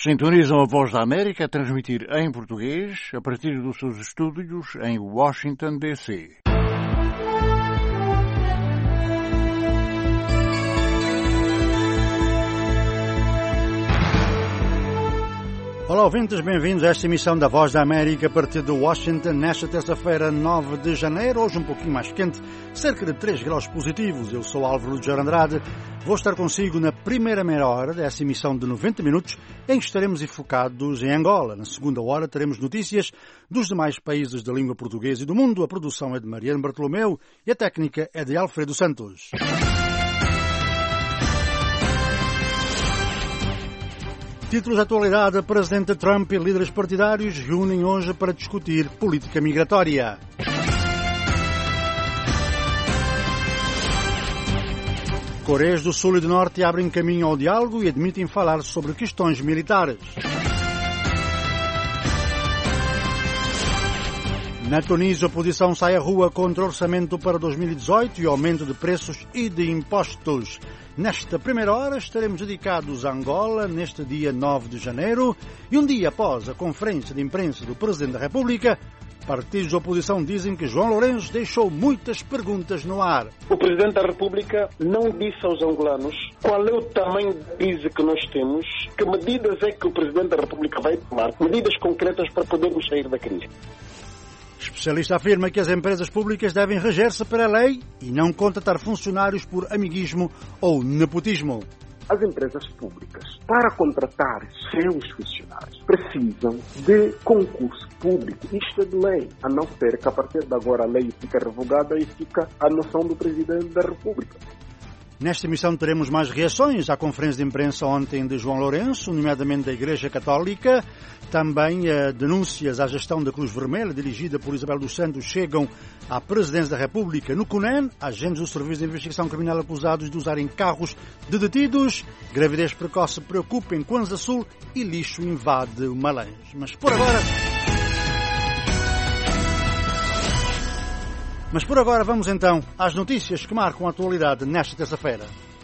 Sintonizam a Voz da América a transmitir em português a partir dos seus estúdios em Washington, D.C. Olá, ouvintes, bem-vindos a esta emissão da Voz da América a partir de Washington, nesta terça-feira, 9 de janeiro, hoje um pouquinho mais quente, cerca de 3 graus positivos. Eu sou Álvaro de Andrade, vou estar consigo na primeira meia hora dessa emissão de 90 minutos, em que estaremos focados em Angola. Na segunda hora teremos notícias dos demais países da língua portuguesa e do mundo. A produção é de Mariano Bartolomeu e a técnica é de Alfredo Santos. Títulos de atualidade: Presidente Trump e líderes partidários reúnem hoje para discutir política migratória. Coreias do Sul e do Norte abrem caminho ao diálogo e admitem falar sobre questões militares. Na Tunísia, a oposição sai à rua contra o orçamento para 2018 e o aumento de preços e de impostos. Nesta primeira hora estaremos dedicados a Angola, neste dia 9 de janeiro, e um dia após a conferência de imprensa do Presidente da República, partidos da oposição dizem que João Lourenço deixou muitas perguntas no ar. O Presidente da República não disse aos angolanos qual é o tamanho da crise que nós temos, que medidas é que o Presidente da República vai tomar, medidas concretas para podermos sair da crise. Especialista afirma que as empresas públicas devem reger-se pela lei e não contratar funcionários por amiguismo ou nepotismo. As empresas públicas, para contratar seus funcionários, precisam de concurso público. Isto é de lei, a não ser que a partir de agora a lei fica revogada e fica a noção do Presidente da República. Nesta emissão teremos mais reações à conferência de imprensa ontem de João Lourenço, nomeadamente da Igreja Católica. Também denúncias à gestão da Cruz Vermelha, dirigida por Isabel dos Santos, chegam à Presidência da República. No CUNEN, agentes do Serviço de Investigação Criminal acusados de usarem carros de detidos. Gravidez precoce preocupa em Kwanza Sul e lixo invade o Malães. Mas por agora vamos então às notícias que marcam a atualidade nesta terça-feira.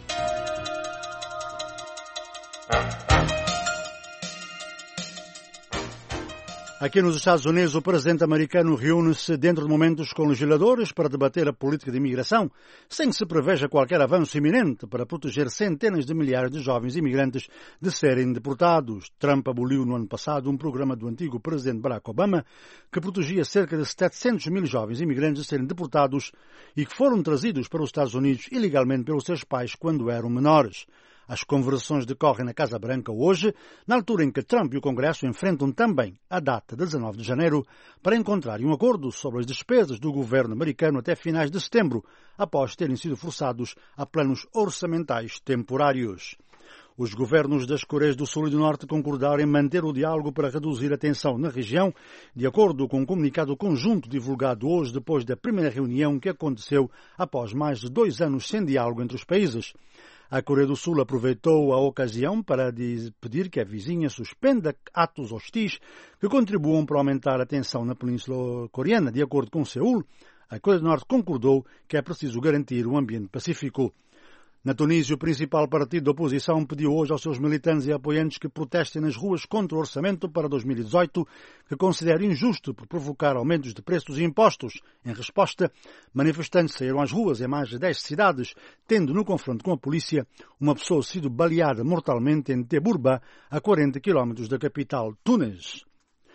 Aqui nos Estados Unidos, o presidente americano reúne-se dentro de momentos com legisladores para debater a política de imigração, sem que se preveja qualquer avanço iminente para proteger centenas de milhares de jovens imigrantes de serem deportados. Trump aboliu no ano passado um programa do antigo presidente Barack Obama que protegia cerca de 700 mil jovens imigrantes de serem deportados e que foram trazidos para os Estados Unidos ilegalmente pelos seus pais quando eram menores. As conversações decorrem na Casa Branca hoje, na altura em que Trump e o Congresso enfrentam também a data de 19 de janeiro para encontrarem um acordo sobre as despesas do governo americano até finais de setembro, após terem sido forçados a planos orçamentais temporários. Os governos das Coreias do Sul e do Norte concordaram em manter o diálogo para reduzir a tensão na região, de acordo com um comunicado conjunto divulgado hoje depois da primeira reunião que aconteceu após mais de 2 anos sem diálogo entre os países. A Coreia do Sul aproveitou a ocasião para pedir que a vizinha suspenda atos hostis que contribuam para aumentar a tensão na Península Coreana. De acordo com Seul, a Coreia do Norte concordou que é preciso garantir um ambiente pacífico. Na Tunísia, o principal partido da oposição pediu hoje aos seus militantes e apoiantes que protestem nas ruas contra o orçamento para 2018, que considera injusto por provocar aumentos de preços e impostos. Em resposta, manifestantes saíram às ruas em mais de 10 cidades, tendo no confronto com a polícia uma pessoa sido baleada mortalmente em Teburba, a 40 km da capital Tunis.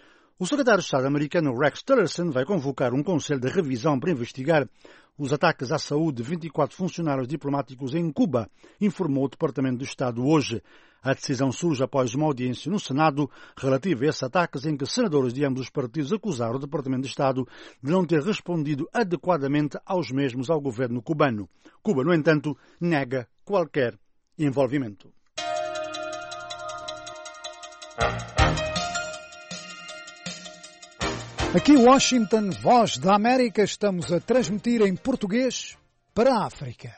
O secretário de Estado americano Rex Tillerson vai convocar um conselho de revisão para investigar os ataques à saúde de 24 funcionários diplomáticos em Cuba, informou o Departamento de Estado hoje. A decisão surge após uma audiência no Senado relativa a esses ataques em que senadores de ambos os partidos acusaram o Departamento de Estado de não ter respondido adequadamente aos mesmos ao governo cubano. Cuba, no entanto, nega qualquer envolvimento. Aqui Washington, Voz da América, estamos a transmitir em português para a África.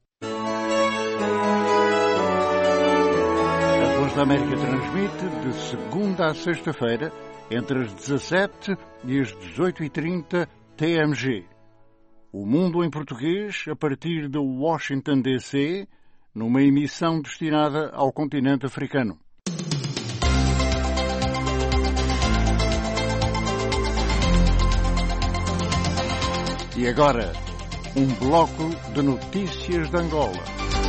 A Voz da América transmite de segunda a sexta-feira, entre as 17 e as 18h30 TMG. O Mundo em Português, a partir de Washington, D.C., numa emissão destinada ao continente africano. E agora, um bloco de notícias de Angola.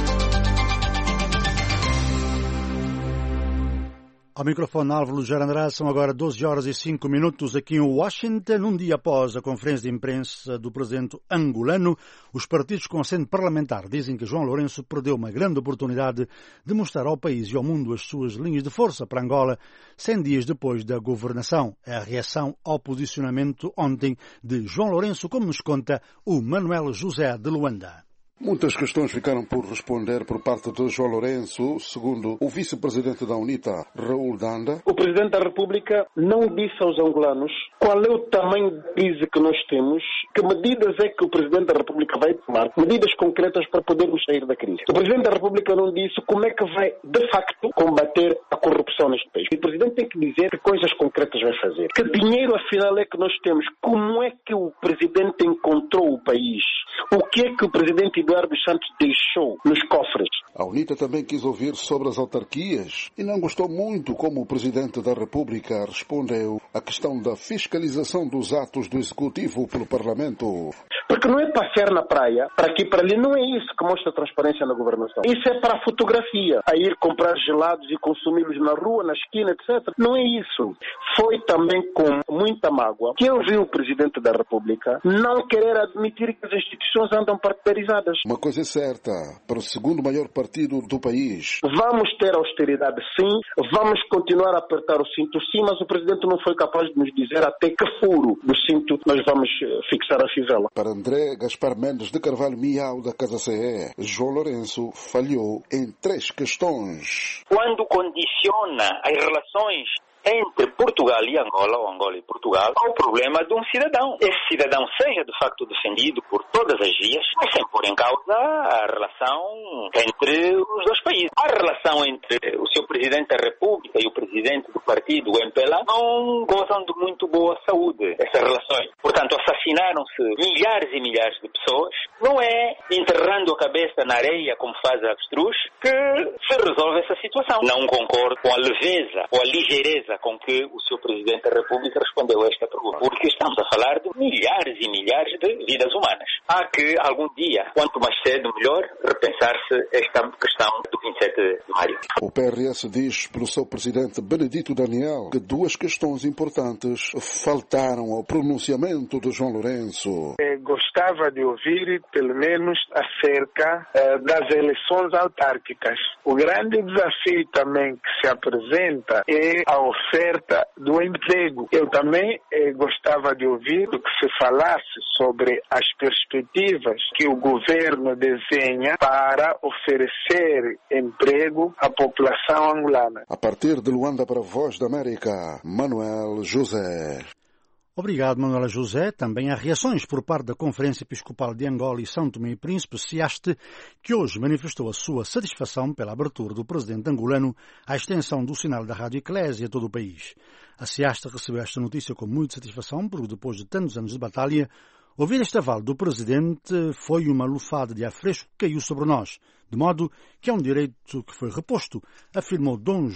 Ao microfone Álvaro Jarandará, são agora 12 horas e 5 minutos aqui em Washington. Um dia após a conferência de imprensa do presidente angolano, os partidos com assento parlamentar dizem que João Lourenço perdeu uma grande oportunidade de mostrar ao país e ao mundo as suas linhas de força para Angola, 100 dias depois da governação. É a reação ao posicionamento ontem de João Lourenço, como nos conta o Manuel José de Luanda. Muitas questões ficaram por responder por parte de João Lourenço, segundo o vice-presidente da UNITA, Raul Danda. O Presidente da República não disse aos angolanos qual é o tamanho da crise que nós temos, que medidas é que o Presidente da República vai tomar, medidas concretas para podermos sair da crise. O Presidente da República não disse como é que vai, de facto, combater a corrupção neste país. O Presidente tem que dizer que coisas concretas vai fazer. Que dinheiro, afinal, é que nós temos? Como é que o Presidente encontrou o país? O que é que o Presidente Eduardo Santos deixou nos cofres? A UNITA também quis ouvir sobre as autarquias e não gostou muito como o Presidente da República respondeu à questão da fiscalização dos atos do Executivo pelo Parlamento. Porque não é passear na praia, para aqui e para ali, não é isso que mostra transparência na governação. Isso é para a fotografia, a ir comprar gelados e consumi-los na rua, na esquina, etc. Não é isso. Foi também com muita mágoa que eu vi o Presidente da República não querer admitir que as instituições andam partidarizadas. Uma coisa é certa, para o segundo maior partido do país. Vamos ter austeridade sim, vamos continuar a apertar o cinto sim, mas o Presidente não foi capaz de nos dizer até que furo do cinto nós vamos fixar a fivela. Para André Gaspar Mendes de Carvalho Miau, da Casa CE, João Lourenço falhou em 3 questões. Quando condiciona as relações entre Portugal e Angola, ou Angola e Portugal, ao problema de um cidadão. Esse cidadão seja, de facto, defendido por todas as vias, mas sem pôr em causa a relação entre os dois países. A relação entre o seu Presidente da República e o Presidente do partido, o MPLA, não gozam de muito boa saúde, essas relações. Portanto, assassinaram-se milhares e milhares de pessoas. Não é enterrando a cabeça na areia, como faz a avestruz, que se resolve essa situação. Não concordo com a leveza ou a ligeireza com que o seu Presidente da República respondeu a esta pergunta. Porque estamos a falar de milhares e milhares de vidas humanas. Há que, algum dia, quanto mais cedo, melhor, repensar-se esta questão do 27 de maio. O PRS diz pelo seu Presidente Benedito Daniel que 2 questões importantes faltaram ao pronunciamento de João Lourenço. Gostava de ouvir, pelo menos, acerca das eleições autárquicas. O grande desafio também que se apresenta é a oferta do emprego. Eu também gostava de ouvir que se falasse sobre as perspectivas que o governo desenha para oferecer emprego à população angolana. A partir de Luanda para a Voz da América, Manuel José. Obrigado, Manuela José. Também há reações por parte da Conferência Episcopal de Angola e São Tomé e Príncipe, SEASTE, que hoje manifestou a sua satisfação pela abertura do presidente angolano à extensão do sinal da Rádio Eclésia a todo o país. A SEASTE recebeu esta notícia com muita satisfação, porque depois de tantos anos de batalha, ouvir este aval do presidente foi uma lufada de ar fresco que caiu sobre nós, de modo que é um direito que foi reposto, afirmou Dom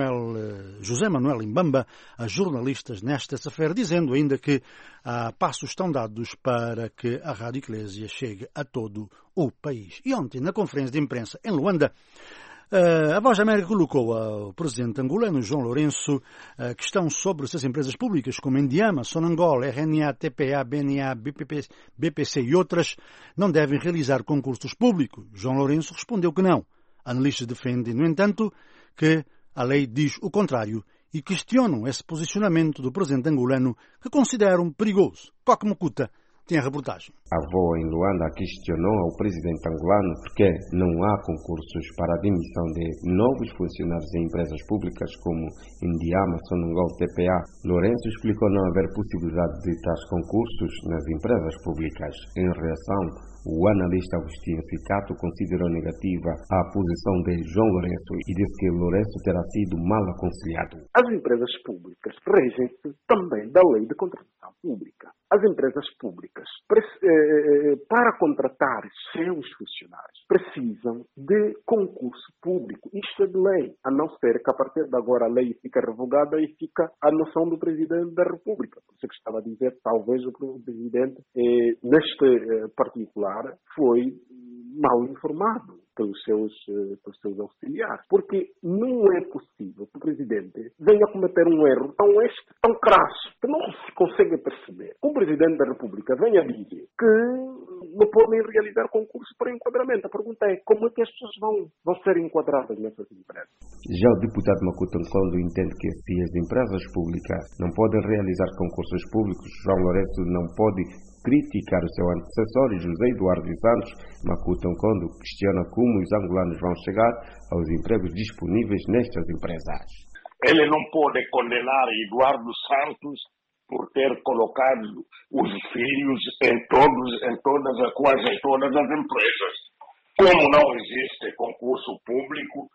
José Manuel Imbamba a jornalistas nesta terça-feira, dizendo ainda que passos estão dados para que a Rádio Eclésia chegue a todo o país. E ontem, na conferência de imprensa em Luanda, a Voz da América colocou ao presidente angolano João Lourenço a questão sobre se as empresas públicas como Endiama, Sonangol, RNA, TPA, BNA, BPC e outras não devem realizar concursos públicos. João Lourenço respondeu que não. Analistas defendem, no entanto, que a lei diz o contrário e questionam esse posicionamento do presidente angolano que consideram perigoso. Coque Mucuta tem a reportagem. A VOA em Luanda questionou ao presidente angolano porque não há concursos para a admissão de novos funcionários em empresas públicas como Endiama, Sonangol, TPA. Lourenço explicou não haver possibilidade de tais concursos nas empresas públicas. Em reação, O analista Agostinho Ficato considerou negativa a posição de João Lourenço e disse que Lourenço terá sido mal aconselhado. As empresas públicas regem-se também da lei de contratação pública. As empresas públicas, para contratar seus funcionários, precisam de concurso público. Isto é de lei, a não ser que a partir de agora a lei fica revogada e fica a noção do Presidente da República. Por isso que estava a dizer, talvez o Presidente, neste particular, foi mal informado pelos seus auxiliares. Porque não é possível que o Presidente venha a cometer um erro tão crasso, que não se consegue perceber. O Presidente da República venha a dizer que não podem realizar concurso para enquadramento. A pergunta é, como é que as pessoas vão ser enquadradas nessas empresas? Já o deputado Makuto Nkondo entende que se as empresas públicas não podem realizar concursos públicos, João Lourenço não pode criticar o seu antecessor, José Eduardo dos Santos. Makuto Nkondo questiona como os angolanos vão chegar aos empregos disponíveis nestas empresas. Ele não pode condenar Eduardo Santos por ter colocado os filhos em todas as empresas. Como não existe concurso público,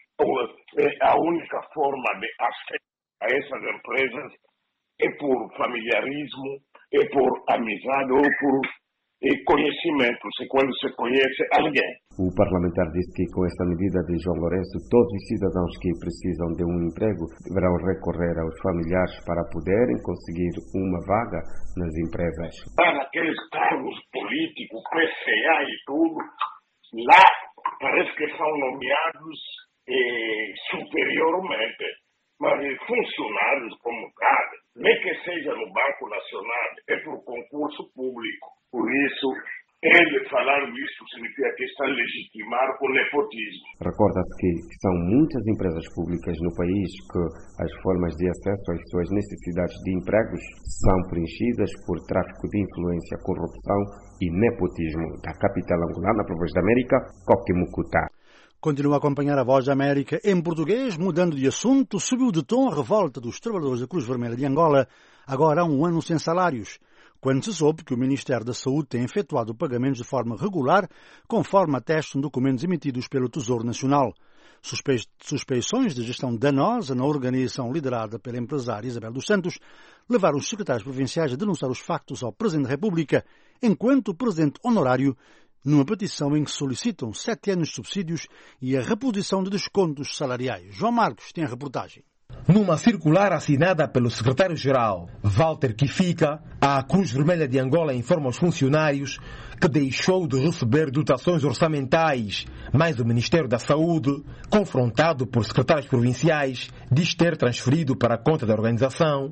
a única forma de acesso a essas empresas é por familiarismo, é por amizade ou por conhecimento, quando se conhece alguém. O parlamentar disse que com esta medida de João Lourenço, todos os cidadãos que precisam de um emprego deverão recorrer aos familiares para poderem conseguir uma vaga nas empresas. Para aqueles cargos políticos, PCA e tudo, lá parece que são nomeados superiormente, mas funcionários como tal, nem que seja no Banco Nacional, é por concurso público. Por isso, ele falar disso significa que está a legitimar o nepotismo. Recorda-se que são muitas empresas públicas no país que as formas de acesso às suas necessidades de empregos são preenchidas por tráfico de influência, corrupção e nepotismo. Da capital angolana, para a Voz da América, Coque Mucuta. Continua a acompanhar a Voz da América em português. Mudando de assunto, subiu de tom a revolta dos trabalhadores da Cruz Vermelha de Angola, agora há um ano sem salários, quando se soube que o Ministério da Saúde tem efetuado pagamentos de forma regular, conforme atestam documentos emitidos pelo Tesouro Nacional. Suspeições de gestão danosa na organização liderada pela empresária Isabel dos Santos levaram os secretários provinciais a denunciar os factos ao Presidente da República, enquanto o Presidente honorário, numa petição em que solicitam 7 anos de subsídios e a reposição de descontos salariais. João Marcos tem a reportagem. Numa circular assinada pelo secretário-geral Walter Kifica, a Cruz Vermelha de Angola informa aos funcionários que deixou de receber dotações orçamentais, mas o Ministério da Saúde, confrontado por secretários provinciais, diz ter transferido para a conta da organização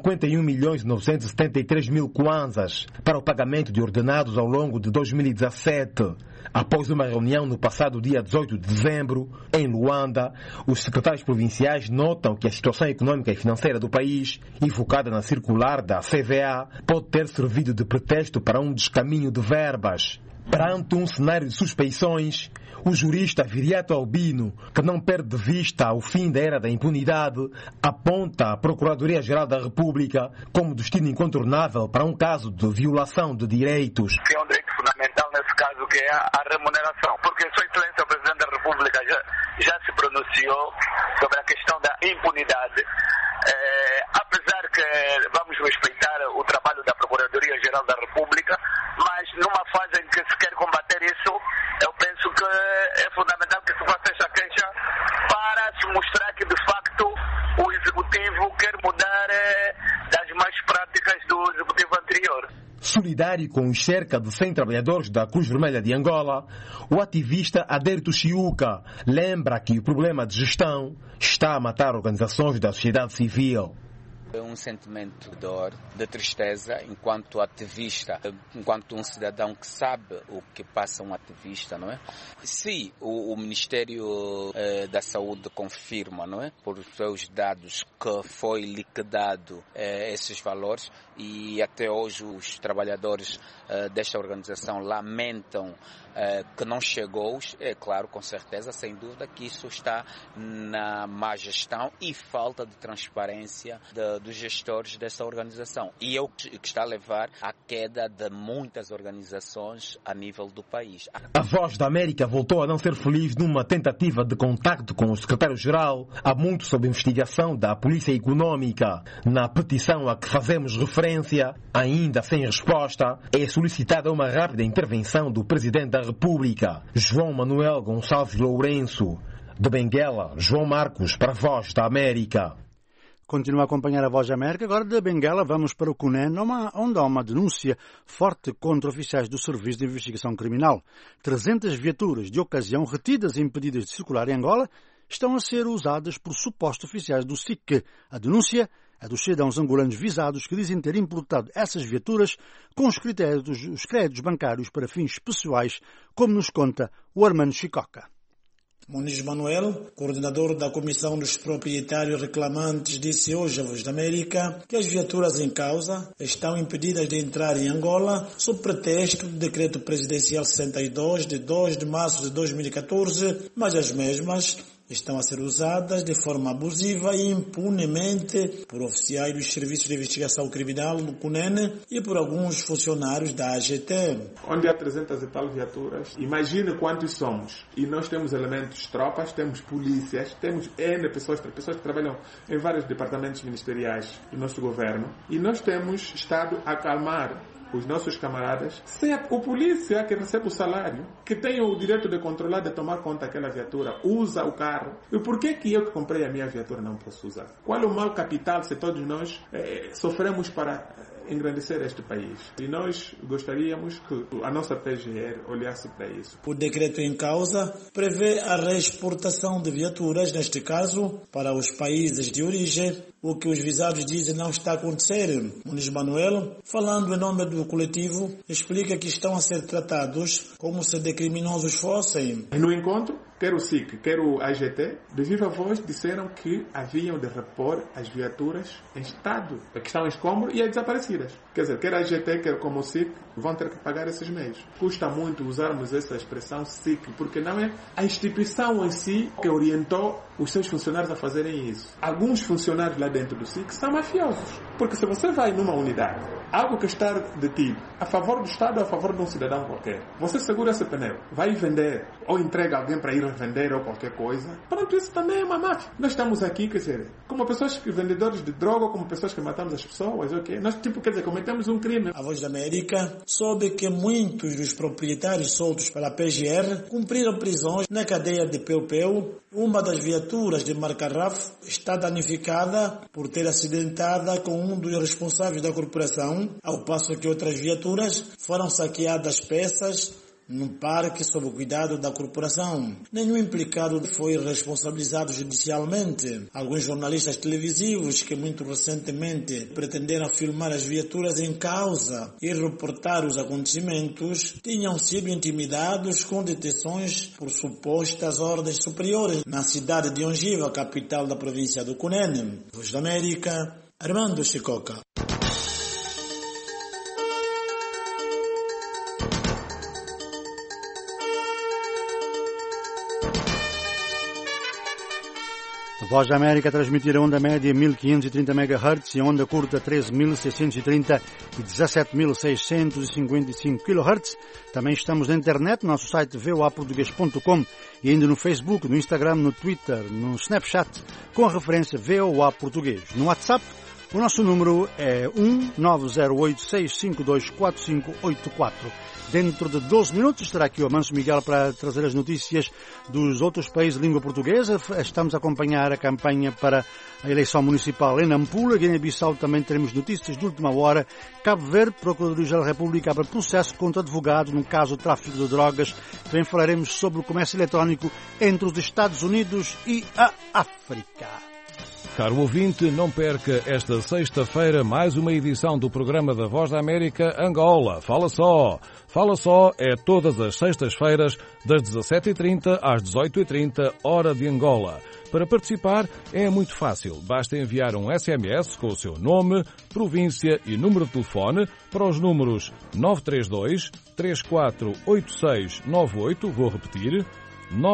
51.973.000 kwanzas para o pagamento de ordenados ao longo de 2017. Após uma reunião no passado dia 18 de dezembro, em Luanda, os secretários provinciais notam que a situação econômica e financeira do país, invocada na circular da CVA, pode ter servido de pretexto para um descaminho de verbas. Perante um cenário de suspeições, o jurista Viriato Albino, que não perde de vista o fim da era da impunidade, aponta a Procuradoria-Geral da República como destino incontornável para um caso de violação de direitos. É um direito fundamental nesse caso, que é a remuneração, porque Sua Excelência o Presidente da República já se pronunciou sobre a questão da impunidade. Apesar que vamos respeitar o trabalho da Procuradoria-Geral da República, mas numa fase em que se quer combater isso, eu penso que é fundamental que se faça esta queixa para se mostrar que, de facto, o Executivo quer mudar das más práticas do Executivo anterior. Solidário com os cerca de 100 trabalhadores da Cruz Vermelha de Angola, o ativista Adérito Chiuca lembra que o problema de gestão está a matar organizações da sociedade civil. É um sentimento de dor, de tristeza, enquanto ativista, enquanto um cidadão que sabe o que passa um ativista, não é? Se o Ministério da Saúde confirma, não é? Por seus dados que foi liquidado esses valores, e até hoje os trabalhadores desta organização lamentam que não chegou, é claro, com certeza, sem dúvida, que isso está na má gestão e falta de transparência dos gestores dessa organização. E é o que está a levar à queda de muitas organizações a nível do país. A Voz da América voltou a não ser feliz numa tentativa de contacto com o secretário-geral. Há muito sob investigação da Polícia Econômica. Na petição a que fazemos referência, ainda sem resposta, é solicitada uma rápida intervenção do Presidente da República, João Manuel Gonçalves Lourenço. De Benguela, João Marcos, para a Voz da América. Continua a acompanhar a Voz da América. Agora de Benguela vamos para o Cunene, onde há uma denúncia forte contra oficiais do Serviço de Investigação Criminal. 300 viaturas de ocasião retidas e impedidas de circular em Angola estão a ser usadas por supostos oficiais do SIC. A denúncia é dos cidadãos angolanos visados que dizem ter importado essas viaturas com os créditos bancários para fins pessoais, como nos conta o Armando Chicoca. Muniz Manuel, coordenador da Comissão dos Proprietários Reclamantes, disse hoje à Voz da América que as viaturas em causa estão impedidas de entrar em Angola sob pretexto do Decreto Presidencial 62 de 2 de março de 2014, mas as mesmas estão a ser usadas de forma abusiva e impunemente por oficiais dos Serviços de Investigação Criminal do Cunene e por alguns funcionários da AGT. Onde há 300 e tal viaturas, imagine quantos somos. E nós temos elementos tropas, temos polícias, temos N pessoas que trabalham em vários departamentos ministeriais do nosso governo. E nós temos estado a acalmar os nossos camaradas, sem o polícia que recebe o salário, que tem o direito de controlar, de tomar conta daquela viatura, usa o carro. E por que eu que comprei a minha viatura não posso usar? Qual é o mal capital se todos nós sofremos para engrandecer este país? E nós gostaríamos que a nossa PGR olhasse para isso. O decreto em causa prevê a reexportação de viaturas, neste caso, para os países de origem, o que os visados dizem não está a acontecer. Muniz Manuel, falando em nome do coletivo, explica que estão a ser tratados como se de criminosos fossem. No encontro, quer o SIC, quer o AGT, de viva voz disseram que haviam de repor as viaturas em estado, que estão em escombro e desaparecidas. Quer dizer, quer a AGT, quer como o SIC, vão ter que pagar esses meios. Custa muito usarmos essa expressão SIC, porque não é a instituição em si que orientou os seus funcionários a fazerem isso. Alguns funcionários lá dentro do SIC são mafiosos. Porque se você vai numa unidade, algo que está detido a favor do Estado ou a favor de um cidadão qualquer, você segura esse pneu, vai vender ou entrega alguém para ir vender ou qualquer coisa, pronto, isso também é uma máfia. Nós estamos aqui, quer dizer, como pessoas que vendedores de droga, como pessoas que matamos as pessoas, ok? Nós, quer dizer, cometemos um crime. A Voz da América soube que muitos dos proprietários soltos pela PGR cumpriram prisões na cadeia de Peu-Peu. Uma das viaturas de marca RAF está danificada por ter acidentada com um dos responsáveis da corporação, ao passo que outras viaturas foram saqueadas peças num parque sob o cuidado da corporação. Nenhum implicado foi responsabilizado judicialmente. Alguns jornalistas televisivos que muito recentemente pretenderam filmar as viaturas em causa e reportar os acontecimentos tinham sido intimidados com detenções por supostas ordens superiores na cidade de Ongiva, capital da província do Cunene. Voz da América, Armando Chicoca. Voz da América a transmitir a onda média 1530 MHz e a onda curta 13.630 e 17.655 kHz. Também estamos na internet, no nosso site voaportugues.com e ainda no Facebook, no Instagram, no Twitter, no Snapchat, com a referência VOA Português. No WhatsApp, o nosso número é 1-908-652-4584. Dentro de 12 minutos estará aqui o Amanso Miguel para trazer as notícias dos outros países de língua portuguesa. Estamos a acompanhar a campanha para a eleição municipal em Nampula. Guiné-Bissau também teremos notícias de última hora. Cabo Verde, Procuradoria-Geral da República abre processo contra advogado no caso do tráfico de drogas. Também falaremos sobre o comércio eletrónico entre os Estados Unidos e a África. Caro ouvinte, não perca esta sexta-feira mais uma edição do programa da Voz da América Angola. Fala só! Fala só é todas as sextas-feiras, das 17h30 às 18h30, hora de Angola. Para participar é muito fácil. Basta enviar um SMS com o seu nome, província e número de telefone para os números 932 348698, vou repetir,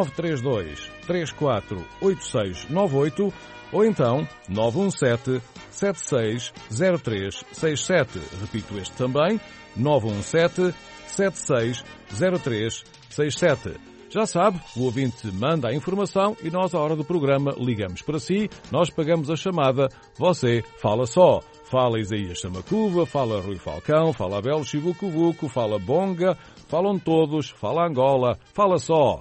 932 348698, ou então 917 917-760367. Repito este também, 917-760367. Já sabe, o ouvinte manda a informação e nós, à hora do programa, ligamos para si, nós pagamos a chamada, você fala só. Fala Isaías Samacuva, fala Rui Falcão, fala Abel Chivucuvuco, fala Bonga, falam todos, fala Angola, fala só.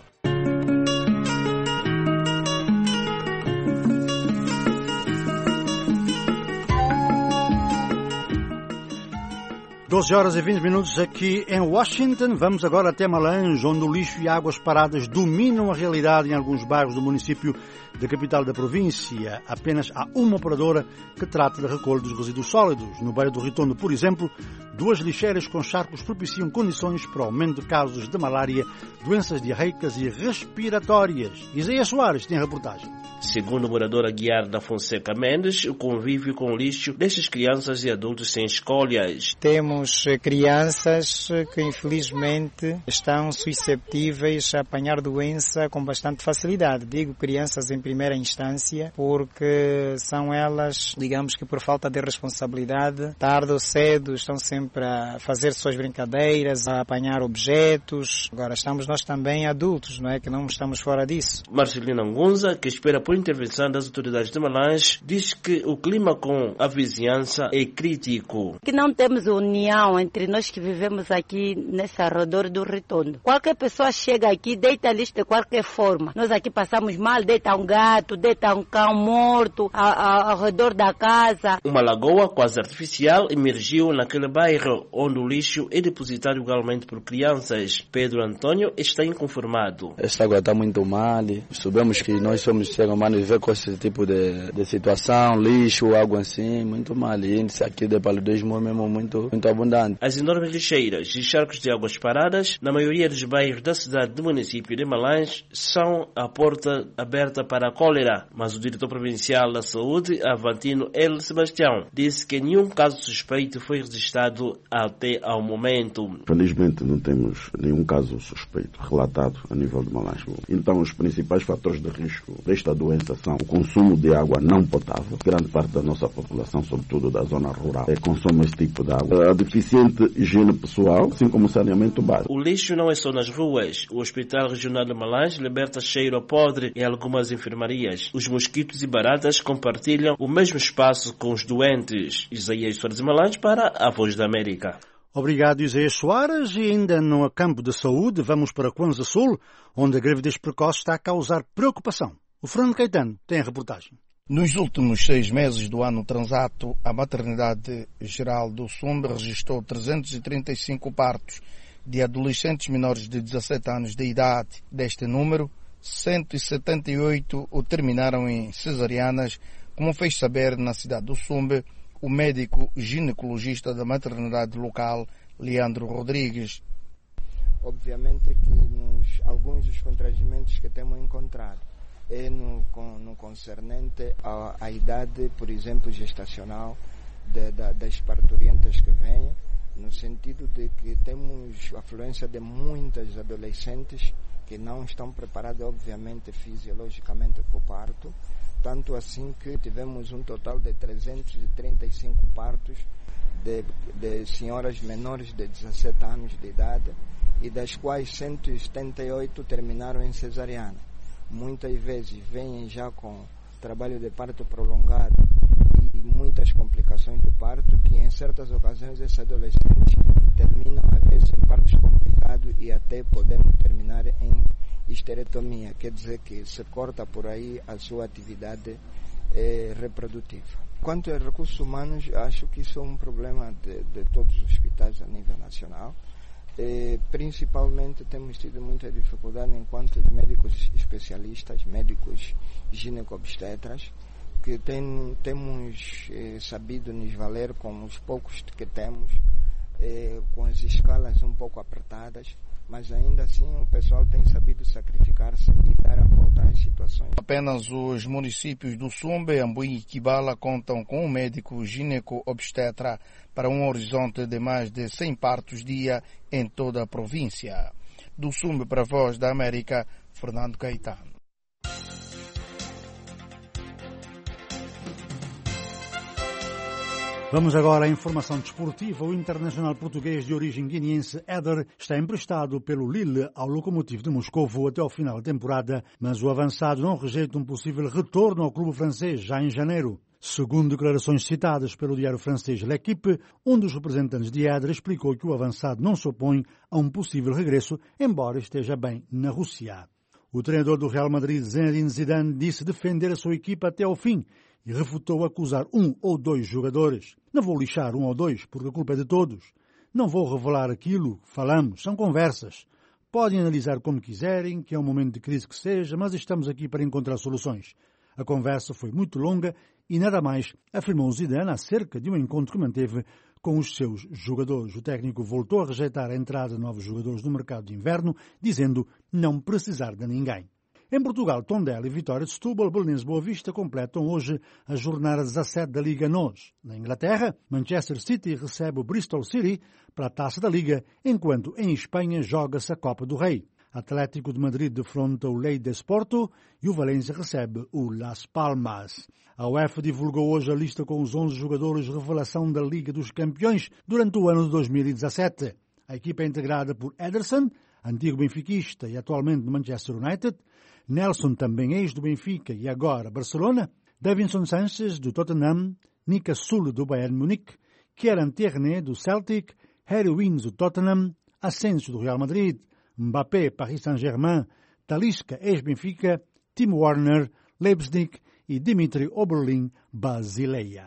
12h20 aqui em Washington. Vamos agora até Malange, onde o lixo e águas paradas dominam a realidade em alguns bairros do município da capital da província. Apenas há uma operadora que trata da recolha dos resíduos sólidos. No bairro do Ritondo, por exemplo, 2 lixeiras com charcos propiciam condições para o aumento de casos de malária, doenças diarreicas e respiratórias. Isaías Soares tem a reportagem. Segundo o morador Aguiar da Fonseca Mendes, o convívio com o lixo destas crianças e adultos sem escolhas. Temos crianças que infelizmente estão susceptíveis a apanhar doença com bastante facilidade. Digo crianças em primeira instância porque são elas, digamos que por falta de responsabilidade, tarde ou cedo estão sempre a fazer suas brincadeiras, a apanhar objetos. Agora estamos nós também adultos, não é? Que não estamos fora disso. Marcelina Ngunza, que espera por intervenção das autoridades de Malange, diz que o clima com a vizinhança é crítico. Que não temos união entre nós que vivemos aqui nesse arredor do Ritondo. Qualquer pessoa chega aqui, deita lixo de qualquer forma. Nós aqui passamos mal, deita um gato, deita um cão morto ao redor da casa. Uma lagoa quase artificial emergiu naquele bairro, onde o lixo é depositado igualmente por crianças. Pedro Antônio está inconformado. Esta água está muito mal. Sabemos que nós somos seres humanos e ver com esse tipo de situação, lixo, água assim, muito mal. E índice aqui de paludismo é mesmo muito abundante. As enormes lixeiras e charcos de águas paradas, na maioria dos bairros da cidade do município de Malange, são a porta aberta para a cólera. Mas o diretor provincial da saúde, Avantino L. Sebastião, disse que nenhum caso suspeito foi registrado até ao momento. Felizmente não temos nenhum caso suspeito relatado a nível de Malange. Então os principais fatores de risco desta doença são o consumo de água não potável. Grande parte da nossa população, sobretudo da zona rural, consome esse tipo de água. A deficiente higiene pessoal, assim como o saneamento básico. O lixo não é só nas ruas. O Hospital Regional de Malange liberta cheiro a podre em algumas enfermarias. Os mosquitos e baratas compartilham o mesmo espaço com os doentes. Isaías Soares de Malange para a Voz da América. Obrigado, Isaías Soares. E ainda no campo de saúde, vamos para Kwanza Sul, onde a gravidez precoce está a causar preocupação. O Fernando Caetano tem a reportagem. Nos últimos 6 meses do ano transato, a Maternidade Geral do Sumbe registrou 335 partos de adolescentes menores de 17 anos de idade. Deste número, 178 o terminaram em cesarianas, como fez saber na cidade do Sumbe o médico ginecologista da maternidade local, Leandro Rodrigues. Obviamente que alguns dos constrangimentos que temos encontrado é no concernente à idade, por exemplo, gestacional das parturientas que vêm, no sentido de que temos afluência de muitas adolescentes que não estão preparadas, obviamente, fisiologicamente para o parto, tanto assim que tivemos um total de 335 partos de senhoras menores de 17 anos de idade, e das quais 178 terminaram em cesariana. Muitas vezes vêm já com trabalho de parto prolongado e muitas complicações do parto, que em certas ocasiões esses adolescentes terminam às vezes em partos complicados e até podemos terminar em histerectomia, quer dizer que se corta por aí a sua atividade reprodutiva. Quanto a recursos humanos, acho que isso é um problema de todos os hospitais a nível nacional. Principalmente temos tido muita dificuldade enquanto médicos especialistas, médicos gineco-obstetras, que temos sabido nos valer com os poucos que temos, com as escalas um pouco apertadas, mas ainda assim o pessoal tem sabido sacrificar-se e dar a volta às situações. Apenas os municípios do Sumbe, Ambuí e Kibala contam com um médico gineco-obstetra para um horizonte de mais de 100 partos dia em toda a província. Do Sumbe para a Voz da América, Fernando Caetano. Vamos agora à informação desportiva. O internacional português de origem guineense Éder está emprestado pelo Lille ao Lokomotiv de Moscovo até ao final da temporada, mas o avançado não rejeita um possível retorno ao clube francês já em janeiro. Segundo declarações citadas pelo diário francês L'Équipe, um dos representantes de Éder explicou que o avançado não se opõe a um possível regresso, embora esteja bem na Rússia. O treinador do Real Madrid, Zinedine Zidane, disse defender a sua equipa até ao fim e refutou acusar um ou dois jogadores. Não vou lixar um ou dois, porque a culpa é de todos. Não vou revelar aquilo que falamos, são conversas. Podem analisar como quiserem, que é um momento de crise que seja, mas estamos aqui para encontrar soluções. A conversa foi muito longa e nada mais, afirmou Zidane acerca de um encontro que manteve com os seus jogadores. O técnico voltou a rejeitar a entrada de novos jogadores no mercado de inverno, dizendo não precisar de ninguém. Em Portugal, Tondela e Vitória de Setúbal, Belenenses Boa Vista completam hoje a jornada 17 da Liga NOS. Na Inglaterra, Manchester City recebe o Bristol City para a Taça da Liga, enquanto em Espanha joga-se a Copa do Rei. Atlético de Madrid defronta o Lleida Sporto e o Valência recebe o Las Palmas. A UEFA divulgou hoje a lista com os 11 jogadores revelação da Liga dos Campeões durante o ano de 2017. A equipa é integrada por Ederson, antigo benfiquista e atualmente do Manchester United, Nelson, também ex do Benfica e agora Barcelona, Davinson Sanchez, do Tottenham, Nika Sul, do Bayern Munique, Kieran Tierney, do Celtic, Harry Winks, do Tottenham, Asensio, do Real Madrid, Mbappé, Paris Saint-Germain, Talisca, ex-Benfica, Tim Werner, Leipzig e Dimitri Oberlin, Basileia.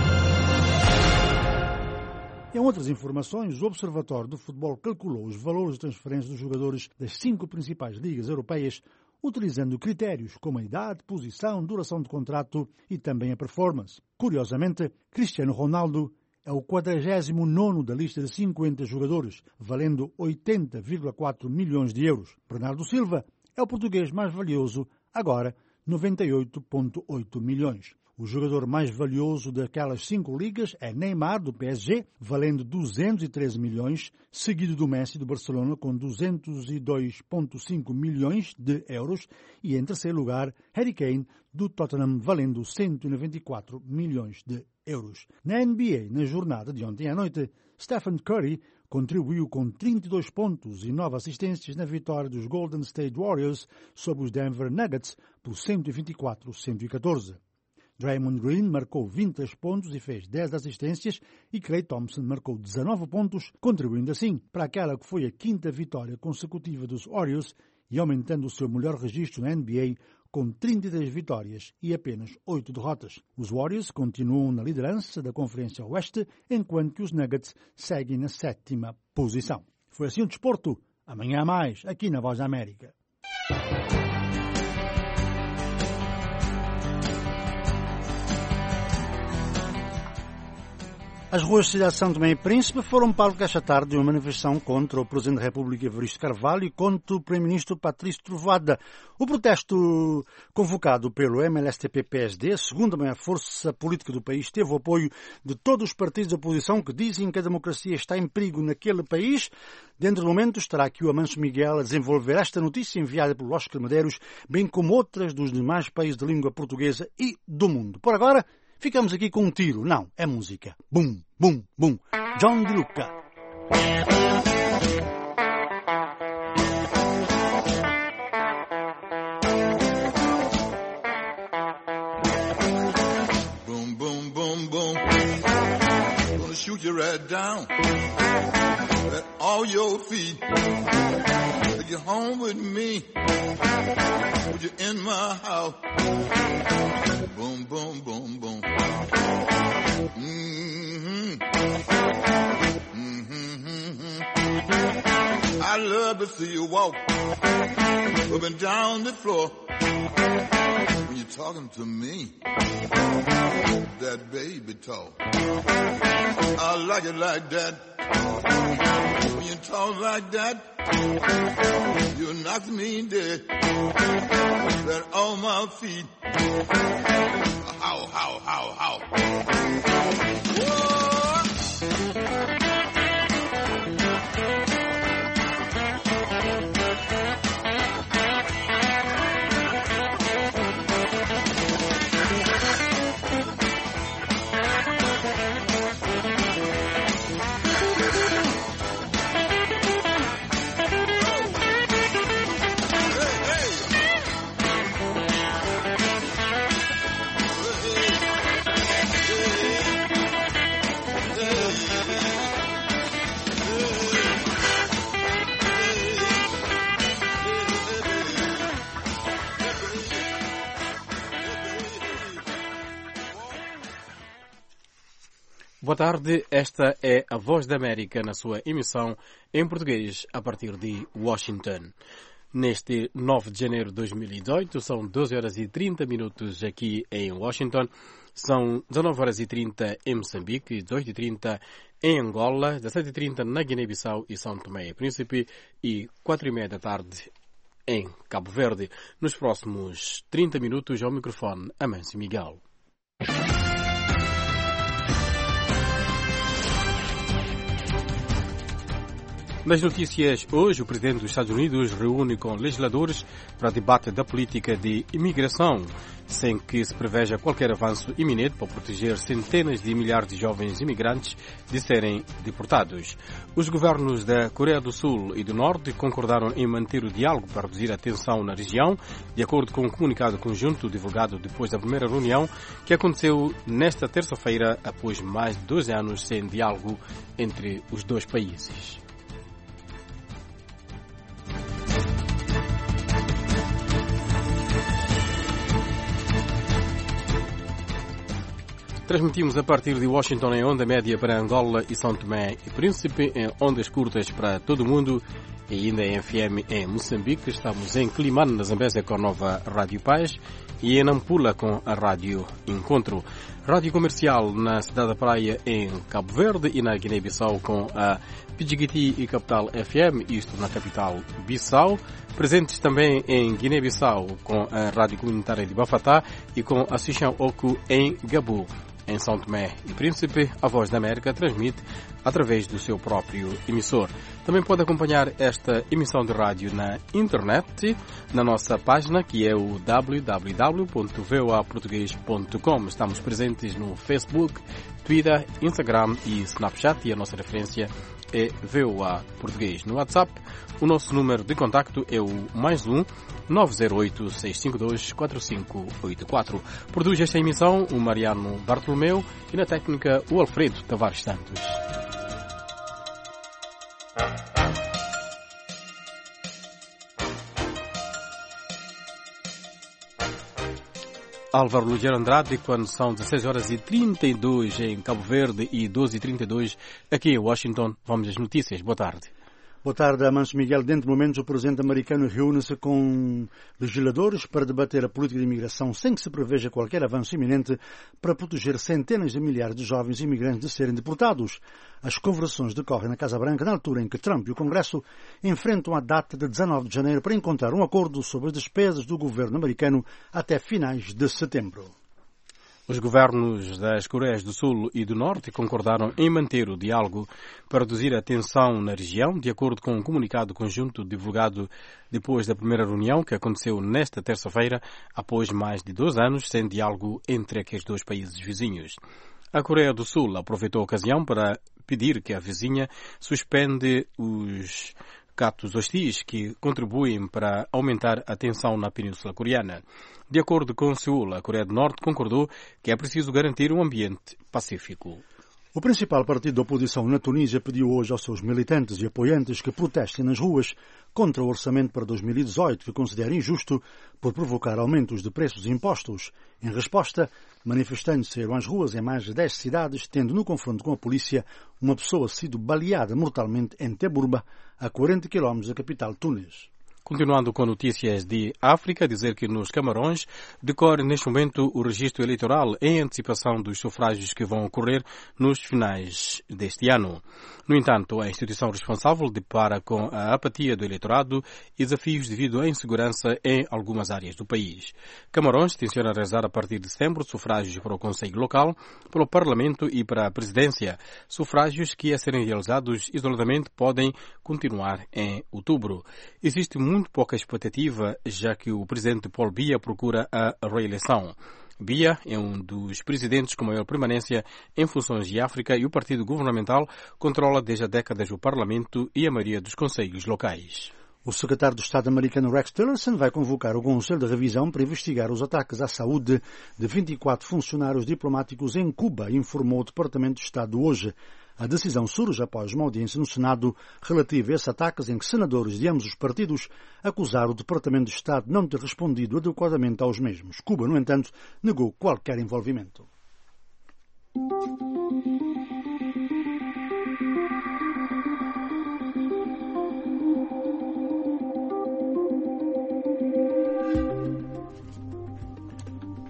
Em outras informações, o Observatório do Futebol calculou os valores de transferência dos jogadores das 5 principais ligas europeias, utilizando critérios como a idade, posição, duração de contrato e também a performance. Curiosamente, Cristiano Ronaldo é o 49º da lista de 50 jogadores, valendo 80,4 milhões de euros. Bernardo Silva é o português mais valioso, agora 98,8 milhões. O jogador mais valioso daquelas 5 ligas é Neymar, do PSG, valendo 213 milhões, seguido do Messi, do Barcelona, com 202,5 milhões de euros, e em terceiro lugar, Harry Kane, do Tottenham, valendo 194 milhões de euros. Na NBA, na jornada de ontem à noite, Stephen Curry contribuiu com 32 pontos e 9 assistências na vitória dos Golden State Warriors sobre os Denver Nuggets por 124-114. Draymond Green marcou 23 pontos e fez 10 assistências e Klay Thompson marcou 19 pontos, contribuindo assim para aquela que foi a 5ª vitória consecutiva dos Warriors e aumentando o seu melhor registro na NBA com 33 vitórias e apenas 8 derrotas. Os Warriors continuam na liderança da Conferência Oeste, enquanto que os Nuggets seguem na 7ª posição. Foi assim o desporto. Amanhã há mais, aqui na Voz da América. As ruas da cidade de São Tomé e Príncipe foram palco esta tarde de uma manifestação contra o Presidente da República Evaristo Carvalho e contra o Primeiro-Ministro Patrício Trovoada. O protesto convocado pelo MLSTP-PSD, segunda maior força política do país, teve o apoio de todos os partidos da oposição que dizem que a democracia está em perigo naquele país. Dentro de momentos estará aqui o Amancio Miguel a desenvolver esta notícia enviada pelo Oscar Medeiros, bem como outras dos demais países de língua portuguesa e do mundo. Por agora, ficamos aqui com um tiro. Não, é música. Bum, bum, bum. John De Luca. Boom, boom, boom, boom. Gonna shoot you right down at all your feet. Take you home with me. Put you in my house. Boom, boom, boom, boom. Mm-hmm. Mm-hmm, mm-hmm. I love to see you walk up and down the floor when you're talking to me. That baby talk. I like it like that. When you talk like that, you knock me dead. Right on my feet. How, how, how, how. Whoa! Boa tarde, esta é a Voz da América na sua emissão em português a partir de Washington. Neste 9 de janeiro de 2018, são 12 horas e 30 minutos aqui em Washington, são 19 horas e 30 em Moçambique, 18 e 30 em Angola, 17 e 30 na Guiné-Bissau e São Tomé e Príncipe e 4 e meia da tarde em Cabo Verde. Nos próximos 30 minutos, ao microfone, Amâncio Miguel. Nas notícias, hoje o presidente dos Estados Unidos reúne com legisladores para debate da política de imigração, sem que se preveja qualquer avanço iminente para proteger centenas de milhares de jovens imigrantes de serem deportados. Os governos da Coreia do Sul e do Norte concordaram em manter o diálogo para reduzir a tensão na região, de acordo com um comunicado conjunto divulgado depois da primeira reunião, que aconteceu nesta terça-feira, após mais de 12 anos sem diálogo entre os dois países. Transmitimos a partir de Washington em onda média para Angola e São Tomé e Príncipe, em ondas curtas para todo o mundo e ainda em FM em Moçambique. Estamos em Climane, na Zambésia, com a nova Rádio Paz e em Nampula com a Rádio Encontro. Rádio comercial na Cidade da Praia em Cabo Verde e na Guiné-Bissau com a Pidjigiti e Capital FM, isto na capital Bissau. Presentes também em Guiné-Bissau com a Rádio Comunitária de Bafatá e com a Sishan Oku em Gabu. Em São Tomé e Príncipe, a Voz da América transmite através do seu próprio emissor. Também pode acompanhar esta emissão de rádio na internet, na nossa página, que é o www.voaportugues.com. Estamos presentes no Facebook, Twitter, Instagram e Snapchat, e a nossa referência é VOA Português. No WhatsApp, o nosso número de contacto é o +1 908-652-4584. Produz esta emissão o Mariano Bartolomeu e na técnica o Alfredo Tavares Santos. Álvaro Lugero Andrade, quando são 16 horas e 32 em Cabo Verde e 12 e 32 aqui em Washington. Vamos às notícias. Boa tarde. Boa tarde, Amâncio Miguel. Dentro de momentos, o presidente americano reúne-se com legisladores para debater a política de imigração sem que se preveja qualquer avanço iminente para proteger centenas de milhares de jovens imigrantes de serem deportados. As conversações decorrem na Casa Branca na altura em que Trump e o Congresso enfrentam a data de 19 de janeiro para encontrar um acordo sobre as despesas do governo americano até finais de setembro. Os governos das Coreias do Sul e do Norte concordaram em manter o diálogo para reduzir a tensão na região, de acordo com um comunicado conjunto divulgado depois da primeira reunião, que aconteceu nesta terça-feira, após mais de 2 anos sem diálogo entre aqueles dois países vizinhos. A Coreia do Sul aproveitou a ocasião para pedir que a vizinha suspende os atos hostis que contribuem para aumentar a tensão na Península Coreana. De acordo com Seul, a Coreia do Norte concordou que é preciso garantir um ambiente pacífico. O principal partido da oposição na Tunísia pediu hoje aos seus militantes e apoiantes que protestem nas ruas contra o orçamento para 2018, que considera injusto por provocar aumentos de preços e impostos. Em resposta, manifestantes saíram às ruas em mais de 10 cidades, tendo no confronto com a polícia uma pessoa sido baleada mortalmente em Teburba, a 40 km da capital Tunis. Continuando com notícias de África, dizer que nos Camarões decorre neste momento o registro eleitoral em antecipação dos sufrágios que vão ocorrer nos finais deste ano. No entanto, a instituição responsável depara com a apatia do eleitorado e desafios devido à insegurança em algumas áreas do país. Camarões tenciona realizar a partir de setembro sufrágios para o Conselho Local, para o Parlamento e para a Presidência. Sufrágios que, a serem realizados isoladamente, podem continuar em outubro. Existe muito pouca expectativa, já que o presidente Paul Biya procura a reeleição. Biya é um dos presidentes com maior permanência em funções de África e o partido governamental controla desde há décadas o Parlamento e a maioria dos conselhos locais. O secretário de Estado americano Rex Tillerson vai convocar o Conselho de Revisão para investigar os ataques à saúde de 24 funcionários diplomáticos em Cuba, informou o Departamento de Estado hoje. A decisão surge após uma audiência no Senado relativa a esses ataques em que senadores de ambos os partidos acusaram o Departamento de Estado de não ter respondido adequadamente aos mesmos. Cuba, no entanto, negou qualquer envolvimento.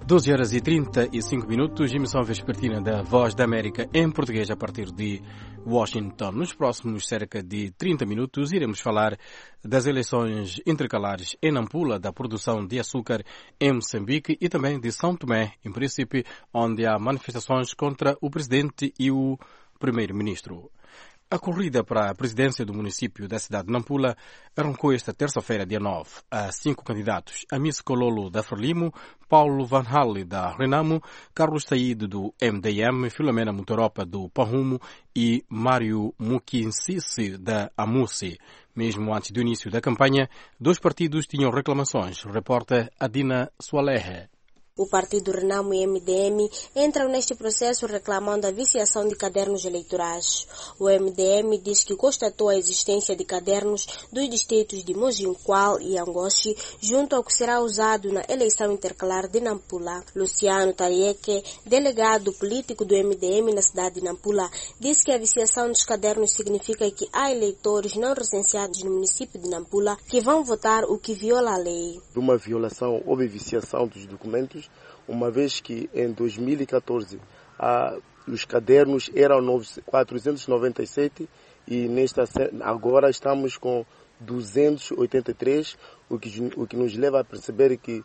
12h35, emissão vespertina da Voz da América em português a partir de Washington. Nos próximos cerca de 30 minutos iremos falar das eleições intercalares em Nampula, da produção de açúcar em Moçambique e também de São Tomé, em Príncipe, onde há manifestações contra o presidente e o primeiro-ministro. A corrida para a presidência do município da cidade de Nampula arrancou esta terça-feira, dia 9, a 5 candidatos: Amis Kololo, da Frelimo, Paulo Van Halle, da Renamo, Carlos Said, do MDM, Filomena Mutoropa, do Pahumo e Mário Mukinsisi, da Amusi. Mesmo antes do início da campanha, dois partidos tinham reclamações. Repórter Adina Sualehe. O partido Renamo e MDM entram neste processo reclamando a viciação de cadernos eleitorais. O MDM diz que constatou a existência de cadernos dos distritos de Mojinqual e Angoche, junto ao que será usado na eleição intercalar de Nampula. Luciano Tarieke, delegado político do MDM na cidade de Nampula, disse que a viciação dos cadernos significa que há eleitores não recenseados no município de Nampula que vão votar o que viola a lei. Uma violação ou viciação dos documentos, uma vez que em 2014 os cadernos eram 497 e agora estamos com 283, o que nos leva a perceber que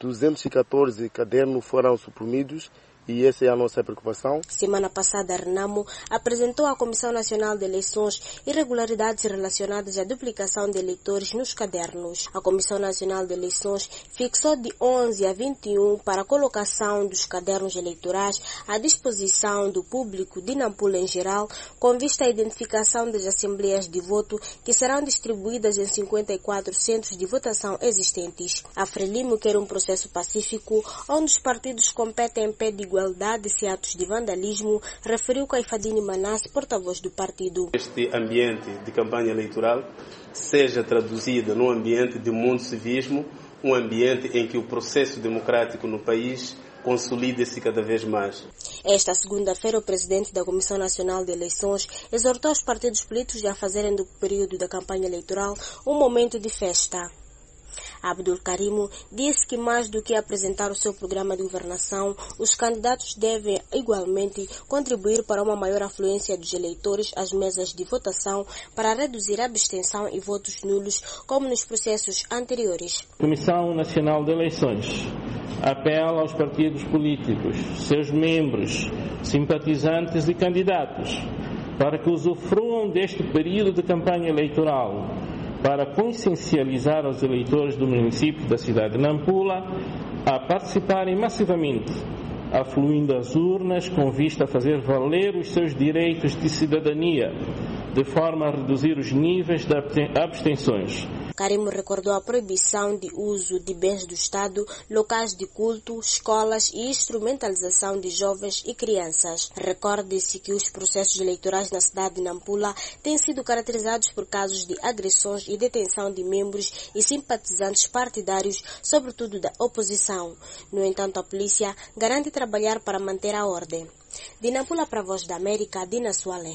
214 cadernos foram suprimidos. E essa é a nossa preocupação. Semana passada, a Renamo apresentou à Comissão Nacional de Eleições irregularidades relacionadas à duplicação de eleitores nos cadernos. A Comissão Nacional de Eleições fixou de 11 a 21 para a colocação dos cadernos eleitorais à disposição do público de Nampula em geral, com vista à identificação das assembleias de voto que serão distribuídas em 54 centros de votação existentes. A Frelimo quer um processo pacífico, onde os partidos competem em pé de igualdade e atos de vandalismo, referiu Caifadine Manasse, porta-voz do partido. Este ambiente de campanha eleitoral seja traduzido num ambiente de mundo-civismo, um ambiente em que o processo democrático no país consolide-se cada vez mais. Esta segunda-feira, o presidente da Comissão Nacional de Eleições exortou os partidos políticos a fazerem do período da campanha eleitoral um momento de festa. Abdul Karimo disse que mais do que apresentar o seu programa de governação, os candidatos devem igualmente contribuir para uma maior afluência dos eleitores às mesas de votação para reduzir a abstenção e votos nulos, como nos processos anteriores. A Comissão Nacional de Eleições apela aos partidos políticos, seus membros, simpatizantes e candidatos, para que usufruam deste período de campanha eleitoral para consciencializar os eleitores do município da cidade de Nampula a participarem massivamente, afluindo às urnas com vista a fazer valer os seus direitos de cidadania, de forma a reduzir os níveis de abstenções. Karimo recordou a proibição de uso de bens do Estado, locais de culto, escolas e instrumentalização de jovens e crianças. Recorde-se que os processos eleitorais na cidade de Nampula têm sido caracterizados por casos de agressões e detenção de membros e simpatizantes partidários, sobretudo da oposição. No entanto, a polícia garante trabalhar para manter a ordem. De Nampula para a Voz da América, Dina Suale.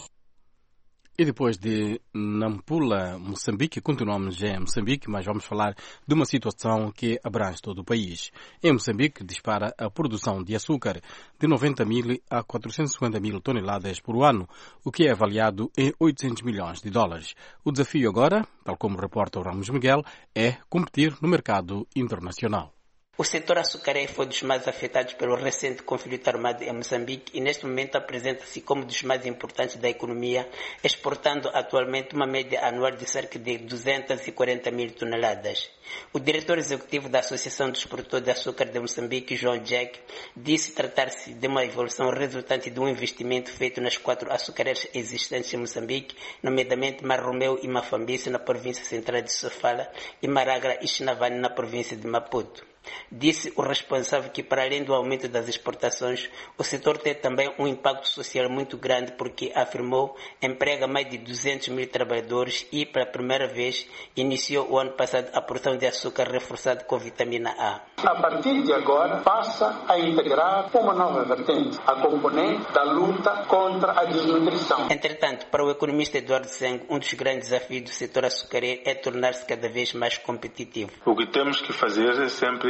E depois de Nampula, Moçambique, continuamos em Moçambique, mas vamos falar de uma situação que abrange todo o país. Em Moçambique, dispara a produção de açúcar de 90 mil a 450 mil toneladas por ano, o que é avaliado em 800 milhões de dólares. O desafio agora, tal como reporta o Ramos Miguel, é competir no mercado internacional. O setor açucareiro foi dos mais afetados pelo recente conflito armado em Moçambique e neste momento apresenta-se como dos mais importantes da economia, exportando atualmente uma média anual de cerca de 240 mil toneladas. O diretor executivo da Associação dos Produtores de Açúcar de Moçambique, João Jack, disse tratar-se de uma evolução resultante de um investimento feito nas 4 açucareiras existentes em Moçambique, nomeadamente Marromeu e Mafambice na província central de Sofala e Maragra e Chinavane na província de Maputo. Disse o responsável que, para além do aumento das exportações, o setor tem também um impacto social muito grande porque, afirmou, emprega mais de 200 mil trabalhadores e, pela primeira vez, iniciou o ano passado a produção de açúcar reforçado com vitamina A. A partir de agora, passa a integrar uma nova vertente, a componente da luta contra a desnutrição. Entretanto, para o economista Eduardo Sengo, um dos grandes desafios do setor açucareiro é tornar-se cada vez mais competitivo. O que temos que fazer é sempre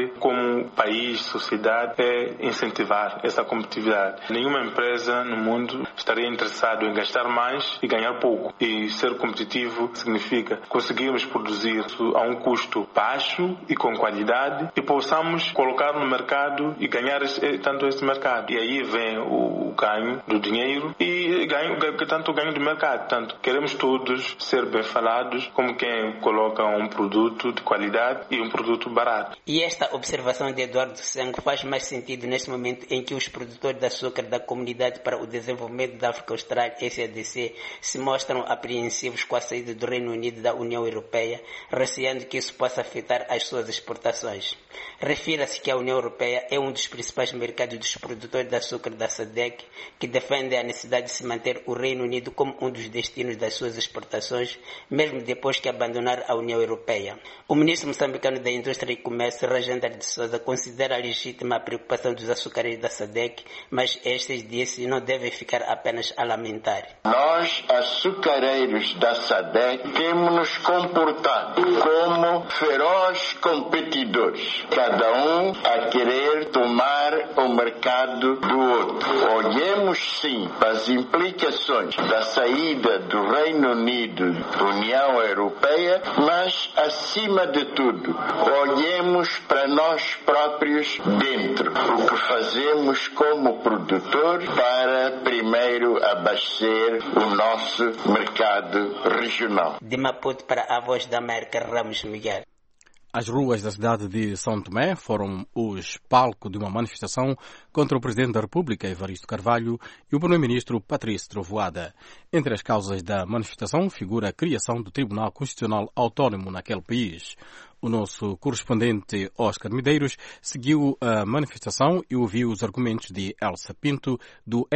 que, como país, sociedade, é incentivar essa competitividade. Nenhuma empresa no mundo estaria interessada em gastar mais e ganhar pouco. E ser competitivo significa conseguirmos produzir a um custo baixo e com qualidade e possamos colocar no mercado e ganhar tanto esse mercado. E aí vem o ganho do dinheiro e tanto o ganho do mercado. Tanto queremos todos ser bem falados como quem coloca um produto de qualidade e um produto barato. E esta observação de Eduardo Sango faz mais sentido neste momento em que os produtores de açúcar da Comunidade para o Desenvolvimento da África Austral, SADC, se mostram apreensivos com a saída do Reino Unido da União Europeia, receando que isso possa afetar as suas exportações. Refira-se que a União Europeia é um dos principais mercados dos produtores de açúcar da SADC, que defende a necessidade de se manter o Reino Unido como um dos destinos das suas exportações, mesmo depois que abandonar a União Europeia. O ministro moçambicano da Indústria e Comércio, Rajendra de Souza, considera legítima a preocupação dos açucareiros da SADC, mas estes disse não devem ficar apenas a lamentar. Nós, açucareiros da SADC, temos-nos comportado como ferozes competidores, cada um a querer tomar o mercado do outro. Olhemos sim para as implicações da saída do Reino Unido da União Europeia, mas acima de tudo, olhemos para nós próprios dentro, o que fazemos como produtor para primeiro abastecer o nosso mercado regional. De Maputo para a Voz da América, Ramos Miguel. As ruas da cidade de São Tomé foram os palcos de uma manifestação contra o Presidente da República, Evaristo Carvalho, e o Primeiro-Ministro Patrício Trovoada. Entre as causas da manifestação figura a criação do Tribunal Constitucional Autónomo naquele país. O nosso correspondente Oscar Medeiros seguiu a manifestação e ouviu os argumentos de Elsa Pinto, do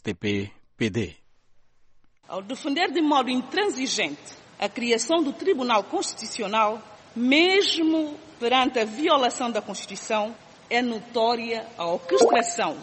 MLSTP-PD. Ao defender de modo intransigente a criação do Tribunal Constitucional, mesmo perante a violação da Constituição, é notória a orquestração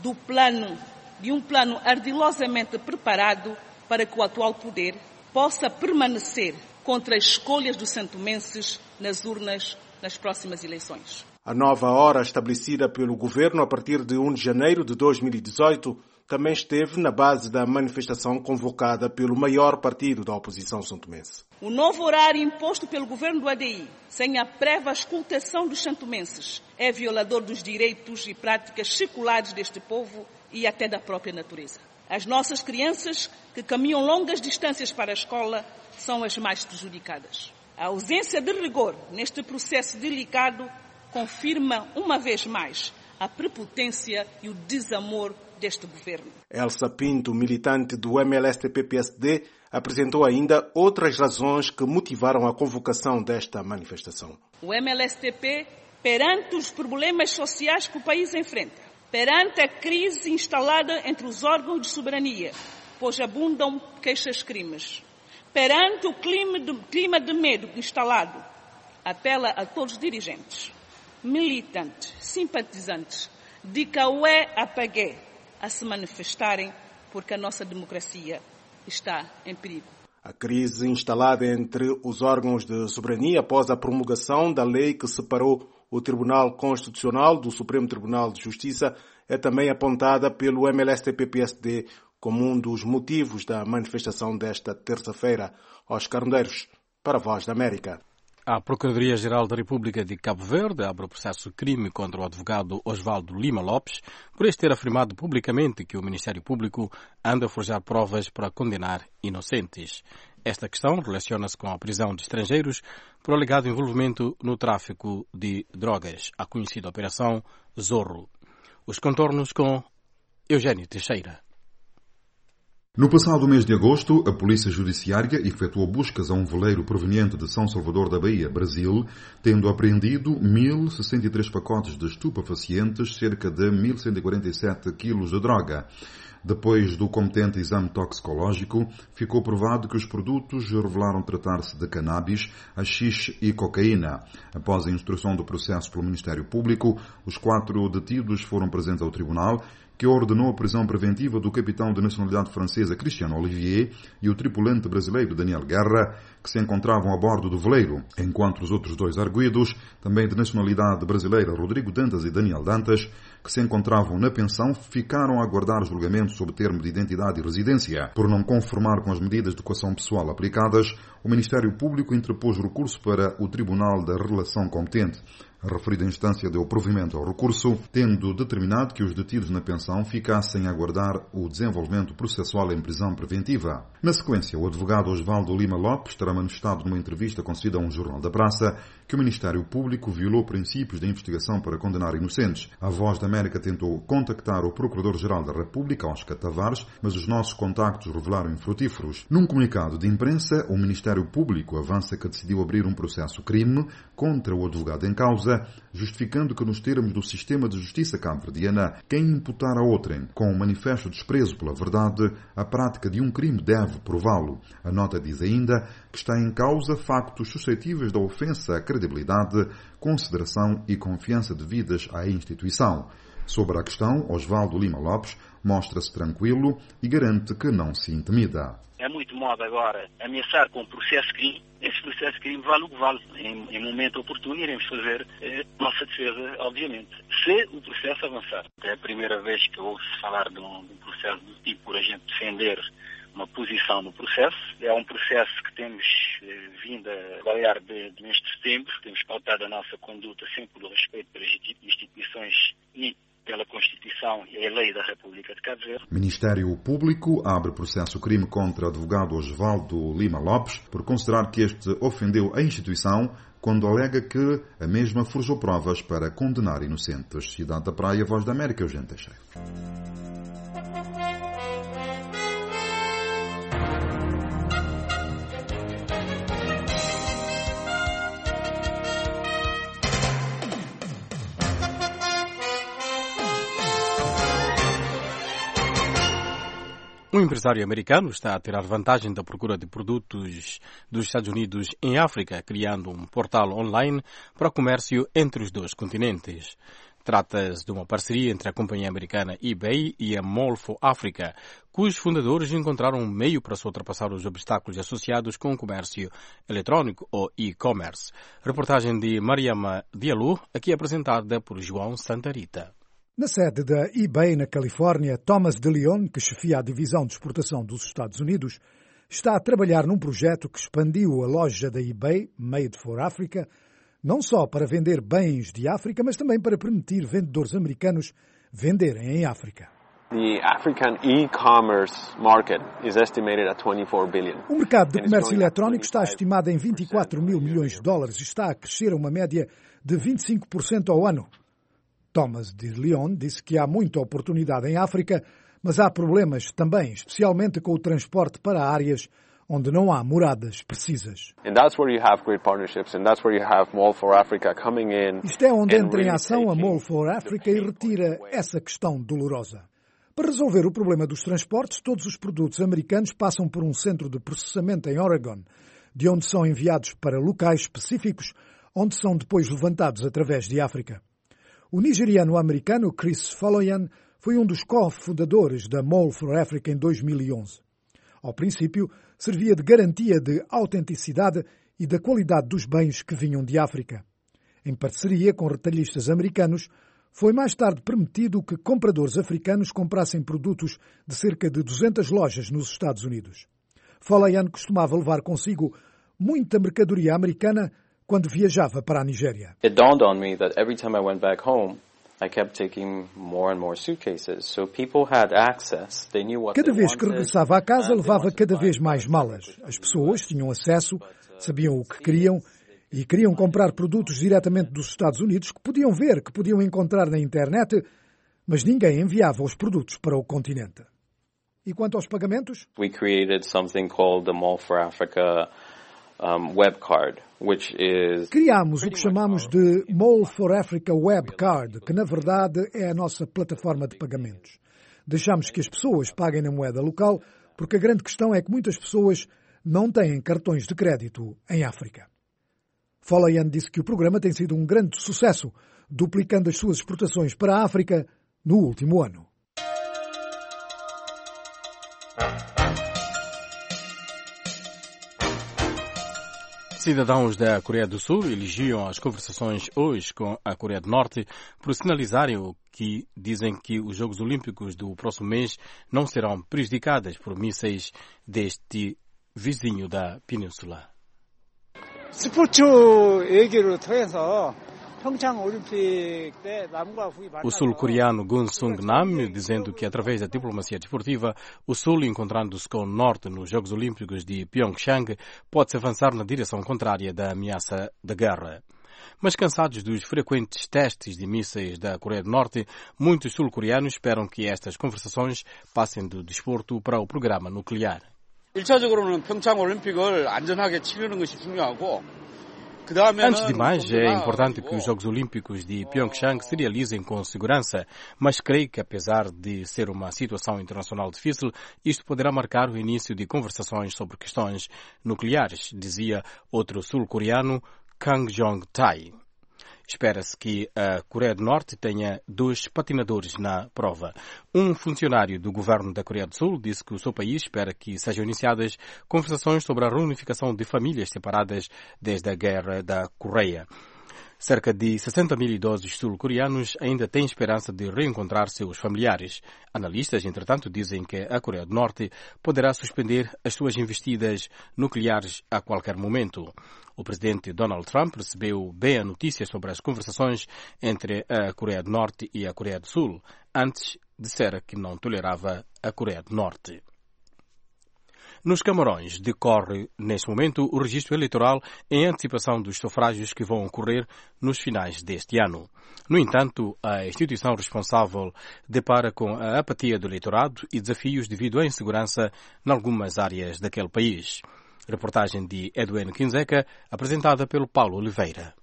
de um plano ardilosamente preparado para que o atual poder possa permanecer contra as escolhas dos santomenses nas urnas nas próximas eleições. A nova hora estabelecida pelo governo a partir de 1 de janeiro de 2018 também esteve na base da manifestação convocada pelo maior partido da oposição santomense. O novo horário imposto pelo governo do ADI, sem a prévia escutação dos santomenses, é violador dos direitos e práticas seculares deste povo e até da própria natureza. As nossas crianças, que caminham longas distâncias para a escola, são as mais prejudicadas. A ausência de rigor neste processo delicado confirma, uma vez mais, a prepotência e o desamor deste governo. Elsa Pinto, militante do MLSTP-PSD, apresentou ainda outras razões que motivaram a convocação desta manifestação. O MLSTP, perante os problemas sociais que o país enfrenta, perante a crise instalada entre os órgãos de soberania, pois abundam queixas-crimes, perante o clima de medo instalado, apela a todos os dirigentes, militantes, simpatizantes de Cauê a Pagué a se manifestarem, porque a nossa democracia está em perigo. A crise instalada entre os órgãos de soberania após a promulgação da lei que separou o Tribunal Constitucional do Supremo Tribunal de Justiça é também apontada pelo MLSTP-PSD como um dos motivos da manifestação desta terça-feira. Oscar Medeiros, para a Voz da América. A Procuradoria-Geral da República de Cabo Verde abre o processo crime contra o advogado Osvaldo Lima Lopes por este ter afirmado publicamente que o Ministério Público anda a forjar provas para condenar inocentes. Esta questão relaciona-se com a prisão de estrangeiros por alegado envolvimento no tráfico de drogas, a conhecida Operação Zorro. Os contornos com Eugênio Teixeira. No passado mês de agosto, a Polícia Judiciária efetuou buscas a um veleiro proveniente de São Salvador da Bahia, Brasil, tendo apreendido 1.063 pacotes de estupefacientes, cerca de 1.147 quilos de droga. Depois do competente exame toxicológico, ficou provado que os produtos revelaram tratar-se de cannabis, haxixe e cocaína. Após a instrução do processo pelo Ministério Público, os 4 detidos foram presentes ao tribunal que ordenou a prisão preventiva do capitão de nacionalidade francesa Christian Olivier e o tripulante brasileiro Daniel Guerra, que se encontravam a bordo do veleiro, enquanto os outros 2 arguidos, também de nacionalidade brasileira, Rodrigo Dantas e Daniel Dantas, que se encontravam na pensão, ficaram a aguardar julgamento sob termo de identidade e residência. Por não conformar com as medidas de coação pessoal aplicadas, o Ministério Público interpôs recurso para o Tribunal da Relação competente. A referida instância deu provimento ao recurso, tendo determinado que os detidos na pensão ficassem a aguardar o desenvolvimento processual em prisão preventiva. Na sequência, o advogado Osvaldo Lima Lopes terá manifestado numa entrevista concedida a um jornal da praça que o Ministério Público violou princípios da investigação para condenar inocentes. A Voz da América tentou contactar o Procurador-Geral da República, Oscar Tavares, mas os nossos contactos revelaram infrutíferos. Num comunicado de imprensa, o Ministério Público avança que decidiu abrir um processo-crime contra o advogado em causa, justificando que nos termos do sistema de justiça cabo-verdiana, quem imputar a outrem com um manifesto desprezo pela verdade a prática de um crime deve prová-lo. A nota diz ainda que está em causa factos suscetíveis da ofensa à credibilidade, consideração e confiança devidas à instituição. Sobre a questão, Osvaldo Lima Lopes mostra-se tranquilo e garante que não se intimida. É muito moda agora ameaçar com processo de crime. Esse processo de crime vale o que vale. Em momento oportuno iremos fazer nossa defesa, obviamente, se o processo avançar. É a primeira vez que ouço falar de um processo do tipo por a gente defender uma posição no processo. É um processo que temos vindo a trabalhar neste setembro. Temos pautado a nossa conduta sempre pelo respeito pelas instituições e pela Constituição e a Lei da República de Cabo Verde. Ministério Público abre processo-crime contra o advogado Osvaldo Lima Lopes por considerar que este ofendeu a instituição quando alega que a mesma forjou provas para condenar inocentes. Cidade da Praia, Voz da América, Eugênio Teixeira. Um empresário americano está a tirar vantagem da procura de produtos dos Estados Unidos em África, criando um portal online para o comércio entre os 2 continentes. Trata-se de uma parceria entre a companhia americana eBay e a Mall for Africa, cujos fundadores encontraram um meio para se ultrapassar os obstáculos associados com o comércio eletrónico ou e-commerce. Reportagem de Mariama Diallo, aqui apresentada por João Santa Rita. Na sede da eBay, na Califórnia, Thomas DeLeon, que chefia a divisão de exportação dos Estados Unidos, está a trabalhar num projeto que expandiu a loja da eBay, Made for Africa, não só para vender bens de África, mas também para permitir vendedores americanos venderem em África. The African e-commerce market is estimated at 24 billion. O mercado de comércio eletrónico está estimado em 24 mil milhões de dólares e está a crescer a uma média de 25% ao ano. Thomas DeLeon disse que há muita oportunidade em África, mas há problemas também, especialmente com o transporte para áreas onde não há moradas precisas. Isto é onde entra em ação a Mall for Africa e retira essa questão dolorosa. Para resolver o problema dos transportes, todos os produtos americanos passam por um centro de processamento em Oregon, de onde são enviados para locais específicos, onde são depois levantados através de África. O nigeriano-americano Chris Faloyan foi um dos cofundadores da Mall for Africa em 2011. Ao princípio, servia de garantia de autenticidade e da qualidade dos bens que vinham de África. Em parceria com retalhistas americanos, foi mais tarde permitido que compradores africanos comprassem produtos de cerca de 200 lojas nos Estados Unidos. Faloyan costumava levar consigo muita mercadoria americana quando viajava para a Nigéria. It dawned on me that every time I went back home, I kept taking more and more suitcases. So people had access. They knew what they wanted. Cada vez que regressava à casa, levava cada vez mais malas. As pessoas tinham acesso, sabiam o que queriam e queriam comprar produtos diretamente dos Estados Unidos que podiam ver, que podiam encontrar na internet, mas ninguém enviava os produtos para o continente. E quanto aos pagamentos? We created something called the Mall for Africa web card, which is... Criámos o que chamamos de Mall for Africa Web Card, que na verdade é a nossa plataforma de pagamentos. Deixamos que as pessoas paguem na moeda local, porque a grande questão é que muitas pessoas não têm cartões de crédito em África. Faloyan disse que o programa tem sido um grande sucesso, duplicando as suas exportações para a África no último ano. Cidadãos da Coreia do Sul elogiam as conversações hoje com a Coreia do Norte por sinalizarem o que dizem que os Jogos Olímpicos do próximo mês não serão prejudicados por mísseis deste vizinho da Península. 스포츠 얘기를 통해서 O sul-coreano Gun Sung-nam dizendo que através da diplomacia desportiva o Sul, encontrando-se com o Norte nos Jogos Olímpicos de Pyeongchang, pode-se avançar na direção contrária da ameaça da guerra. Mas cansados dos frequentes testes de mísseis da Coreia do Norte, muitos sul-coreanos esperam que estas conversações passem do desporto para o programa nuclear. 1차적으로는 평창 올림픽을 안전하게 치르는 것이 중요하고 Antes de mais, é importante que os Jogos Olímpicos de Pyeongchang se realizem com segurança, mas creio que, apesar de ser uma situação internacional difícil, isto poderá marcar o início de conversações sobre questões nucleares, dizia outro sul-coreano, Kang Jong-tae. Espera-se que a Coreia do Norte tenha 2 patinadores na prova. Um funcionário do governo da Coreia do Sul disse que o seu país espera que sejam iniciadas conversações sobre a reunificação de famílias separadas desde a Guerra da Coreia. Cerca de 60 mil idosos sul-coreanos ainda têm esperança de reencontrar seus familiares. Analistas, entretanto, dizem que a Coreia do Norte poderá suspender as suas investidas nucleares a qualquer momento. O presidente Donald Trump recebeu bem a notícia sobre as conversações entre a Coreia do Norte e a Coreia do Sul. Antes, dissera que não tolerava a Coreia do Norte. Nos Camarões decorre, neste momento, o registro eleitoral em antecipação dos sufrágios que vão ocorrer nos finais deste ano. No entanto, a instituição responsável depara com a apatia do eleitorado e desafios devido à insegurança em algumas áreas daquele país. Reportagem de Edwin Quinzeca, apresentada pelo Paulo Oliveira.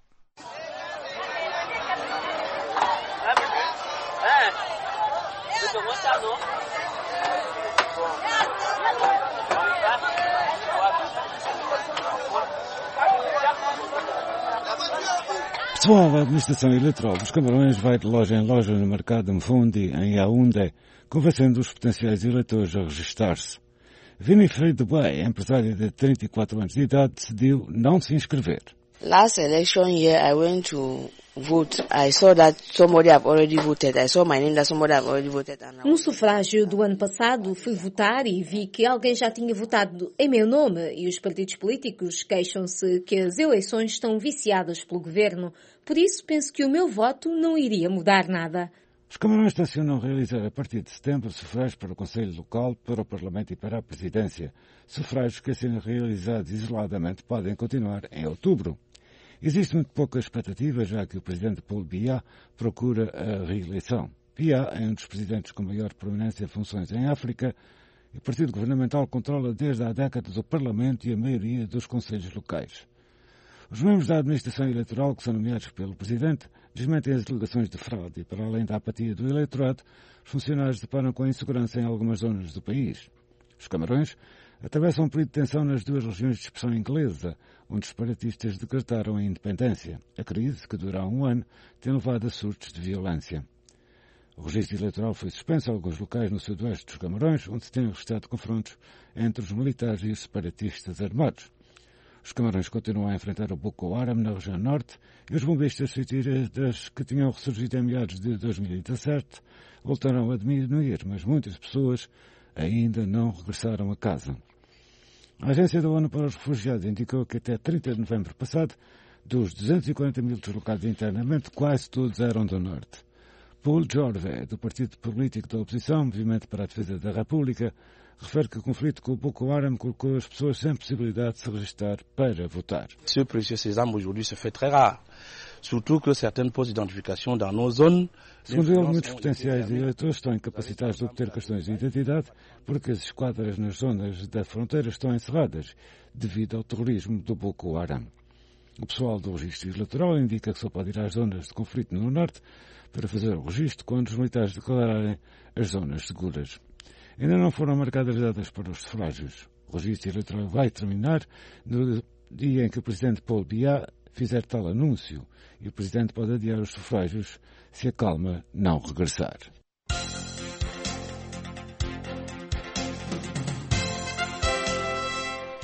Pessoal, a administração eleitoral dos Camarões vai de loja em loja no mercado de Mfundi, em Yaoundé, convencendo os potenciais eleitores a registar-se. Winifred Dubois, empresária de 34 anos de idade, decidiu não se inscrever. Last election year I went to vote. I saw that somebody have already voted. I saw my name that somebody have already voted. No sufrágio do ano passado fui votar e vi que alguém já tinha votado em meu nome e os partidos políticos queixam-se que as eleições estão viciadas pelo governo. Por isso penso que o meu voto não iria mudar nada. Os Camarões tencionam realizar a partir de setembro sufrágios para o Conselho Local, para o Parlamento e para a Presidência. Sufrágios que, sendo realizados isoladamente, podem continuar em outubro. Existe muito pouca expectativa, já que o presidente Paul Biya procura a reeleição. Biya é um dos presidentes com maior proeminência de funções em África e o partido governamental controla desde há décadas o Parlamento e a maioria dos conselhos locais. Os membros da administração eleitoral, que são nomeados pelo presidente, desmentem as alegações de fraude e, para além da apatia do eleitorado, os funcionários deparam com a insegurança em algumas zonas do país. Os Camarões atravessam um período de tensão nas 2 regiões de expressão inglesa, onde os separatistas decretaram a independência. A crise, que dura há 1 ano, tem levado a surtos de violência. O registro eleitoral foi suspenso em alguns locais no sudoeste dos Camarões, onde se têm registrado confrontos entre os militares e os separatistas armados. Os Camarões continuam a enfrentar o Boko Haram na região norte e os bombistas suicidas que tinham ressurgido em meados de 2017 voltaram a diminuir, mas muitas pessoas ainda não regressaram a casa. A Agência da ONU para os Refugiados indicou que até 30 de novembro passado, dos 240 mil deslocados internamente, quase todos eram do norte. Paul Jorve, do partido político da oposição, Movimento para a Defesa da República, refere que o conflito com o Boko Haram colocou as pessoas sem possibilidade de se registrar para votar. Ce précieux sésame aujourd'hui se fait très rare, surtout que certaines postes d'identification dans nos zones. Segundo ele, muitos potenciais eleitores estão incapacitados de obter questões de identidade porque as esquadras nas zonas da fronteira estão encerradas devido ao terrorismo do Boko Haram. O pessoal do registro eleitoral indica que só pode ir às zonas de conflito no norte para fazer o registro quando os militares declararem as zonas seguras. Ainda não foram marcadas datas para os sufrágios. O registro eleitoral vai terminar no dia em que o presidente Paul Biya fizer tal anúncio e o presidente pode adiar os sufrágios se a calma não regressar.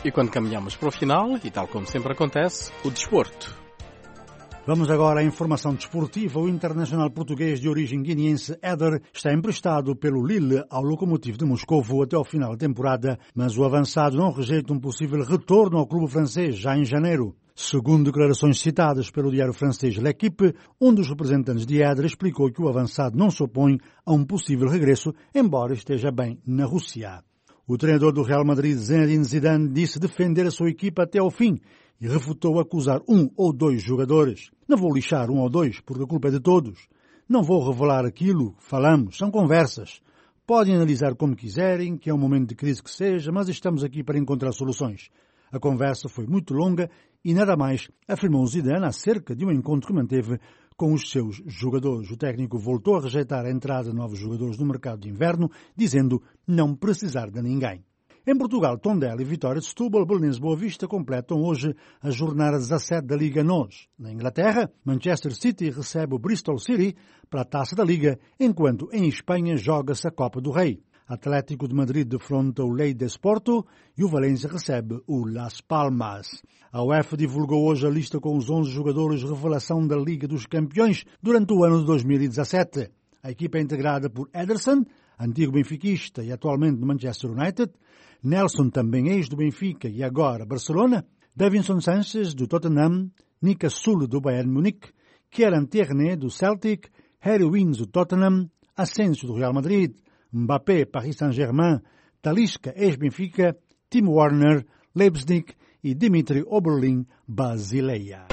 E quando caminhamos para o final, e tal como sempre acontece, o desporto. Vamos agora à informação desportiva. O internacional português de origem guineense Éder está emprestado pelo Lille ao Lokomotiv de Moscovo até ao final da temporada, mas o avançado não rejeita um possível retorno ao clube francês já em janeiro. Segundo declarações citadas pelo diário francês L'Équipe, um dos representantes de Éder explicou que o avançado não se opõe a um possível regresso, embora esteja bem na Rússia. O treinador do Real Madrid, Zinedine Zidane, disse defender a sua equipa até ao fim e refutou acusar 1 ou 2 jogadores. Não vou lixar 1 ou 2, porque a culpa é de todos. Não vou revelar aquilo que falamos, são conversas. Podem analisar como quiserem, que é um momento de crise que seja, mas estamos aqui para encontrar soluções. A conversa foi muito longa e nada mais, afirmou Zidane acerca de um encontro que manteve com os seus jogadores. O técnico voltou a rejeitar a entrada de novos jogadores no mercado de inverno, dizendo não precisar de ninguém. Em Portugal, Tondela e Vitória de Setúbal, Belenenses Boa Vista completam hoje a jornada 17 da Liga NOS. Na Inglaterra, Manchester City recebe o Bristol City para a Taça da Liga, enquanto em Espanha joga-se a Copa do Rei. Atlético de Madrid defronta o Lleida Sporto e o Valência recebe o Las Palmas. A UEFA divulgou hoje a lista com os 11 jogadores revelação da Liga dos Campeões durante o ano de 2017. A equipa é integrada por Ederson, antigo benfiquista e atualmente do Manchester United, Nelson, também ex do Benfica e agora Barcelona, Davinson Sanchez, do Tottenham, Nika Sul, do Bayern Munique, Kieran Tierney, do Celtic, Harry Winks, do Tottenham, Asensio, do Real Madrid, Mbappé, Paris Saint-Germain, Talisca, ex-Benfica, Tim Werner, Leipzig e Dimitri Oberlin, Basileia.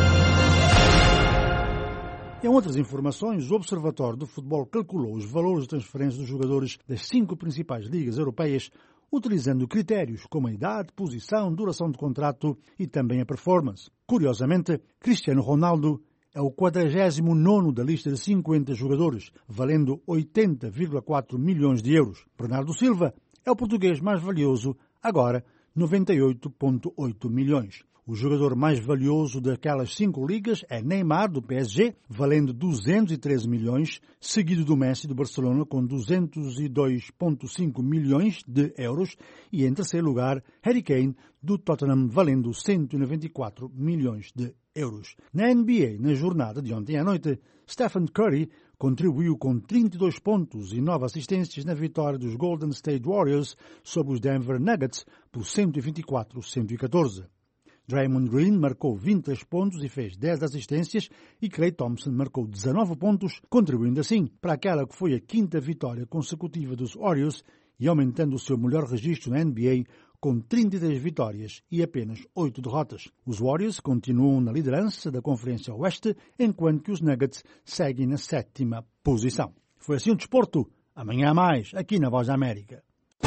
Em outras informações, o Observatório do Futebol calculou os valores de transferência dos jogadores das 5 principais ligas europeias, utilizando critérios como a idade, posição, duração de contrato e também a performance. Curiosamente, Cristiano Ronaldo é o 49º da lista de 50 jogadores, valendo 80,4 milhões de euros. Bernardo Silva é o português mais valioso, agora 98,8 milhões. O jogador mais valioso daquelas 5 ligas é Neymar, do PSG, valendo 213 milhões, seguido do Messi, do Barcelona, com 202,5 milhões de euros, e em terceiro lugar, Harry Kane, do Tottenham, valendo 194 milhões de euros. Na NBA, na jornada de ontem à noite, Stephen Curry contribuiu com 32 pontos e 9 assistências na vitória dos Golden State Warriors sobre os Denver Nuggets por 124-114. Draymond Green marcou 23 pontos e fez 10 assistências e Klay Thompson marcou 19 pontos, contribuindo assim para aquela que foi a 5ª vitória consecutiva dos Warriors e aumentando o seu melhor registro na NBA com 33 vitórias e apenas 8 derrotas. Os Warriors continuam na liderança da Conferência Oeste, enquanto que os Nuggets seguem na 7ª posição. Foi assim o desporto. Amanhã há mais, aqui na Voz da América.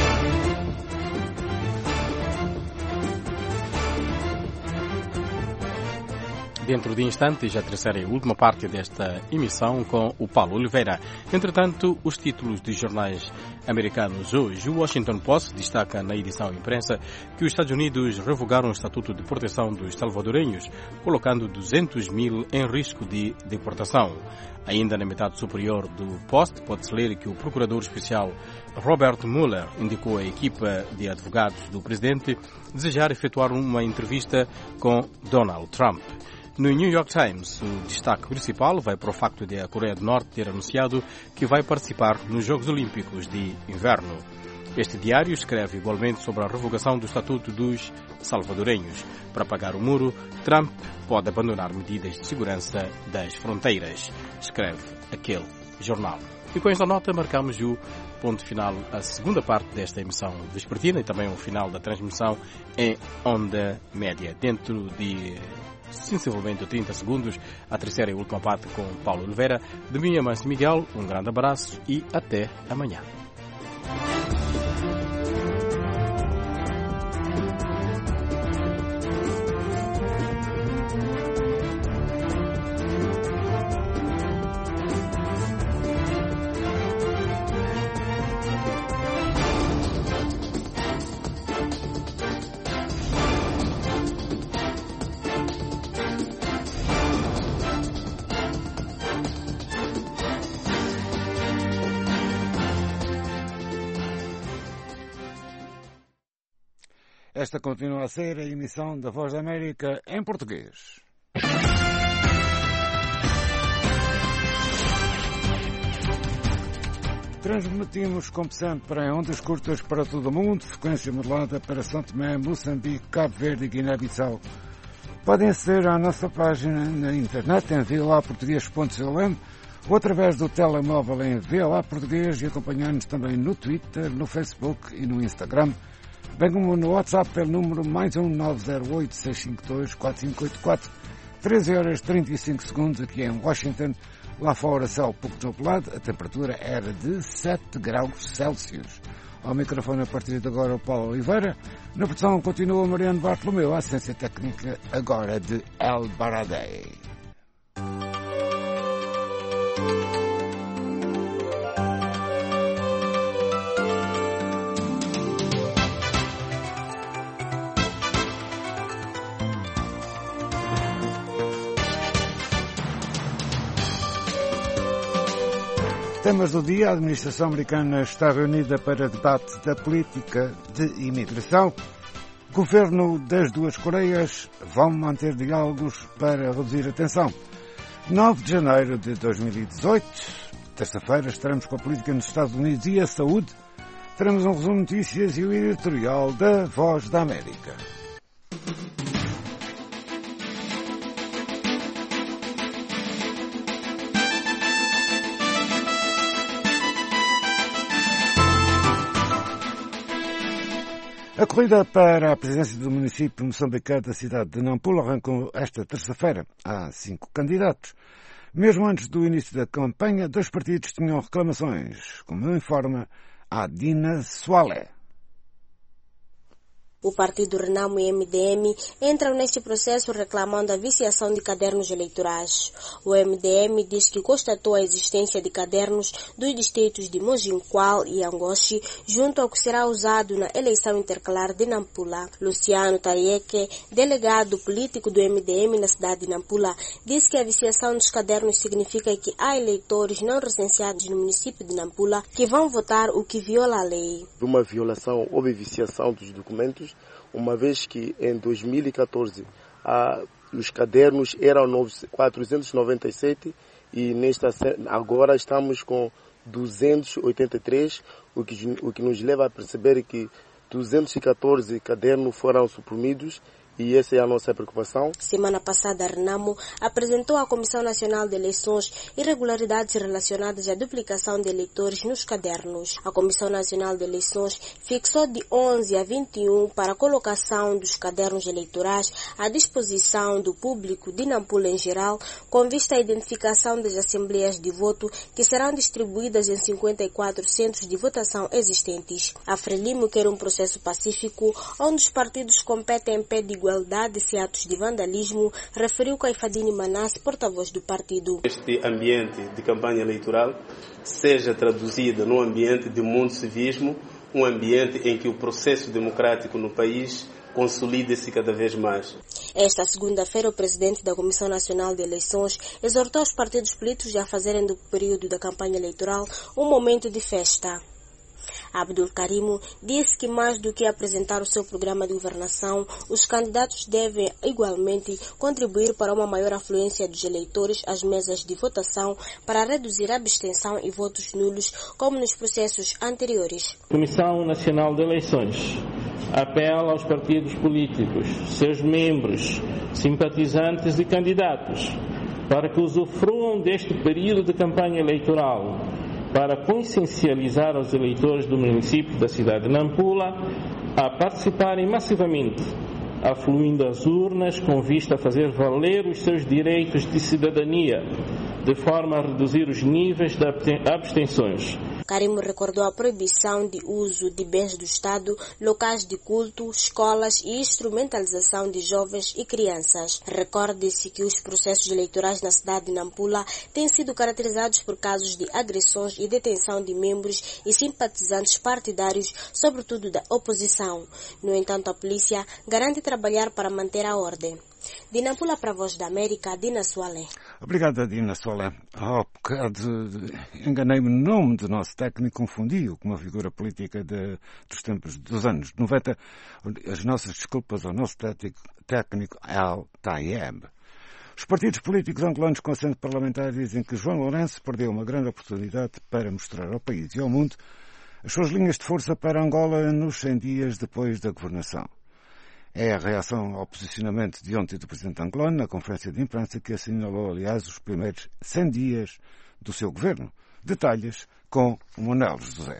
Dentro de instantes, a terceira e última parte desta emissão com o Paulo Oliveira. Entretanto, os títulos de jornais americanos hoje. O Washington Post destaca na edição imprensa que os Estados Unidos revogaram o Estatuto de Proteção dos Salvadorenhos, colocando 200 mil em risco de deportação. Ainda na metade superior do Post, pode-se ler que o procurador especial Robert Mueller indicou à equipa de advogados do presidente desejar efetuar uma entrevista com Donald Trump. No New York Times, o destaque principal vai para o facto de a Coreia do Norte ter anunciado que vai participar nos Jogos Olímpicos de Inverno. Este diário escreve igualmente sobre a revogação do Estatuto dos Salvadorenhos. Para pagar o muro, Trump pode abandonar medidas de segurança das fronteiras, escreve aquele jornal. E com esta nota marcamos o ponto final à segunda parte desta emissão vespertina e também o final da transmissão em onda média. Dentro de sensivelmente 30 segundos, a terceira e última parte com Paulo Oliveira. De mim, Amâncio Miguel, um grande abraço e até amanhã. Esta continua a ser a emissão da Voz da América em português. Transmitimos, como sempre, em ondas curtas para todo o mundo, frequência modulada para São Tomé, Moçambique, Cabo Verde e Guiné-Bissau. Podem aceder à nossa página na internet em vlaportugues.com ou através do telemóvel em VLA Português e acompanhar-nos também no Twitter, no Facebook e no Instagram, bem como no WhatsApp pelo número mais 908-652-4584, 13h35 aqui em Washington. Lá fora, céu pouco nublado, a temperatura era de 7 graus Celsius. Ao microfone, a partir de agora, o Paulo Oliveira. Na produção, continua Mariano Bartolomeu, a assistência técnica agora de El Baradei. Temas do dia. A administração americana está reunida para debate da política de imigração. Governo das duas Coreias vão manter diálogos para reduzir a tensão. 9 de janeiro de 2018, terça-feira, estaremos com a política nos Estados Unidos e a saúde. Teremos um resumo de notícias e o editorial da Voz da América. A corrida para a presidência do município moçambicano da cidade de Nampula arrancou esta terça-feira. Há 5 candidatos. Mesmo antes do início da campanha, 2 partidos tinham reclamações, como informa a Dina Soale. O partido Renamo e MDM entram neste processo reclamando a viciação de cadernos eleitorais. O MDM diz que constatou a existência de cadernos dos distritos de Mojinqual e Angoche, junto ao que será usado na eleição intercalar de Nampula. Luciano Tarieke, delegado político do MDM na cidade de Nampula, diz que a viciação dos cadernos significa que há eleitores não recenseados no município de Nampula que vão votar o que viola a lei. Uma violação ou viciação dos documentos, uma vez que em 2014 os cadernos eram 497 e agora estamos com 283, o que nos leva a perceber que 214 cadernos foram suprimidos. E essa é a nossa preocupação. Semana passada, a Renamo apresentou à Comissão Nacional de Eleições irregularidades relacionadas à duplicação de eleitores nos cadernos. A Comissão Nacional de Eleições fixou de 11 a 21 para a colocação dos cadernos eleitorais à disposição do público de Nampula em geral, com vista à identificação das assembleias de voto que serão distribuídas em 54 centros de votação existentes. A Frelimo quer um processo pacífico, onde os partidos competem em pé de igualdade e atos de vandalismo, referiu Caifadine Manasse, porta-voz do partido. Este ambiente de campanha eleitoral seja traduzido num ambiente de mundo-civismo, um ambiente em que o processo democrático no país consolide-se cada vez mais. Esta segunda-feira, o presidente da Comissão Nacional de Eleições exortou os partidos políticos a fazerem do período da campanha eleitoral um momento de festa. Abdul Karimo disse que mais do que apresentar o seu programa de governação, os candidatos devem igualmente contribuir para uma maior afluência dos eleitores às mesas de votação para reduzir a abstenção e votos nulos, como nos processos anteriores. A Comissão Nacional de Eleições apela aos partidos políticos, seus membros, simpatizantes e candidatos para que usufruam deste período de campanha eleitoral para consciencializar os eleitores do município da cidade de Nampula a participarem massivamente, afluindo às urnas com vista a fazer valer os seus direitos de cidadania, de forma a reduzir os níveis de abstenções. Karimo recordou a proibição de uso de bens do Estado, locais de culto, escolas e instrumentalização de jovens e crianças. Recorde-se que os processos eleitorais na cidade de Nampula têm sido caracterizados por casos de agressões e detenção de membros e simpatizantes partidários, sobretudo da oposição. No entanto, a polícia garante trabalhar para manter a ordem. De Nampula para a Voz da América, Dina Soalé. Obrigada, Dina Soalé. Há bocado enganei-me no nome do nosso técnico, confundi-o com uma figura política dos tempos dos anos 90. As nossas desculpas ao nosso técnico Al Tayeb. Os partidos políticos angolanos com assento parlamentar dizem que João Lourenço perdeu uma grande oportunidade para mostrar ao país e ao mundo as suas linhas de força para Angola nos 100 dias depois da governação. É a reação ao posicionamento de ontem do presidente angolano na conferência de imprensa que assinalou, aliás, os primeiros 100 dias do seu governo. Detalhes com o Manuel José.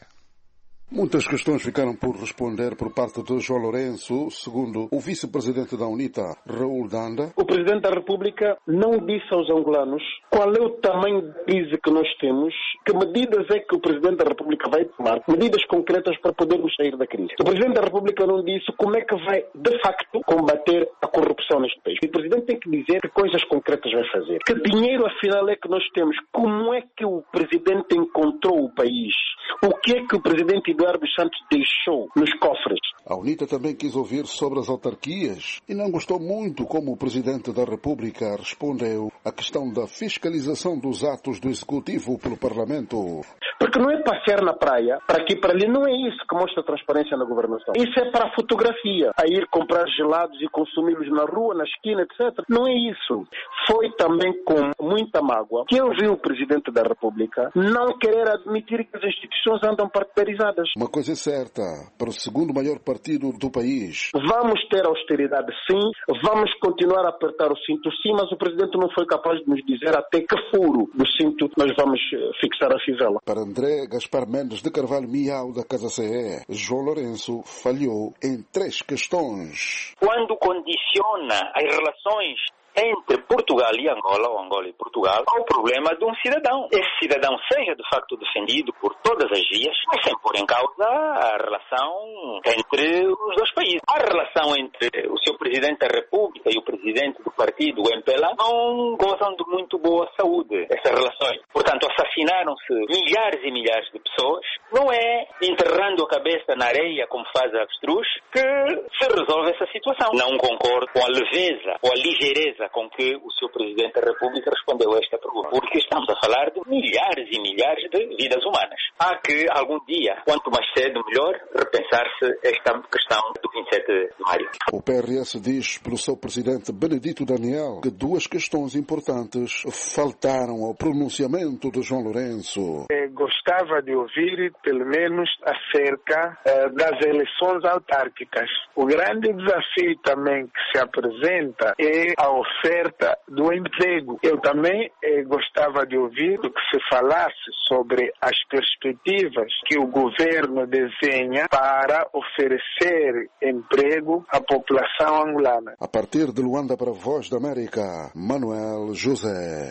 Muitas questões ficaram por responder por parte de João Lourenço, segundo o vice-presidente da UNITA, Raul Danda. O presidente da República não disse aos angolanos qual é o tamanho de crise que nós temos, que medidas é que o presidente da República vai tomar, medidas concretas para podermos sair da crise. O presidente da República não disse como é que vai, de facto, combater a corrupção neste país. O presidente tem que dizer que coisas concretas vai fazer. Que dinheiro, afinal, é que nós temos? Como é que o presidente encontrou o país? O que é que o presidente Eduardo Santos deixou nos cofres? A UNITA também quis ouvir sobre as autarquias e não gostou muito como o presidente da República respondeu à questão da fiscalização dos atos do Executivo pelo Parlamento. Porque não é passear na praia, para aqui e para ali, não é isso que mostra transparência na governação. Isso é para a fotografia, a ir comprar gelados e consumi-los na rua, na esquina, etc. Não é isso. Foi também com muita mágoa que eu vi o presidente da República não querer admitir que as instituições andam partidarizadas. Uma coisa é certa, para o segundo maior partido do país. Vamos ter austeridade sim, vamos continuar a apertar o cinto sim, mas o presidente não foi capaz de nos dizer até que furo do cinto nós vamos fixar a fivela. Para André Gaspar Mendes de Carvalho Miau da Casa CE, João Lourenço falhou em 3 questões. Quando condiciona as relações entre Portugal e Angola, ou Angola e Portugal, ao problema de um cidadão. Esse cidadão seja de facto defendido por todas as vias, mas sem pôr em causa a relação entre os dois países. A relação entre o seu Presidente da República e o Presidente do partido, o MPLA, não gozam de muito boa saúde, essas relações. Portanto, assassinaram-se milhares e milhares de pessoas. Não é enterrando a cabeça na areia, como faz a avestruz, que se resolve essa situação. Não concordo com a leveza ou a ligeireza com que o seu Presidente da República respondeu a esta pergunta, porque estamos a falar de milhares e milhares de vidas humanas. Há que, algum dia, quanto mais cedo, melhor, repensar-se esta questão do 27 de maio. O PRS diz pelo seu Presidente Benedito Daniel que 2 questões importantes faltaram ao pronunciamento de João Lourenço. Gostava de ouvir, pelo menos, acerca das eleições autárquicas. O grande desafio também que se apresenta é a oferta do emprego. Eu também gostava de ouvir que se falasse sobre as perspectivas que o governo desenha para oferecer emprego à população angolana. A partir de Luanda para a Voz da América, Manuel José.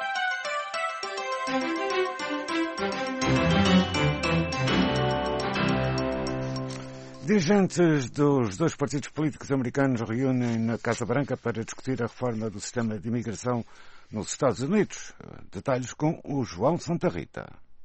Dirigentes dos 2 partidos políticos americanos reúnem na Casa Branca para discutir a reforma do sistema de imigração nos Estados Unidos. Detalhes com o João Santa Rita.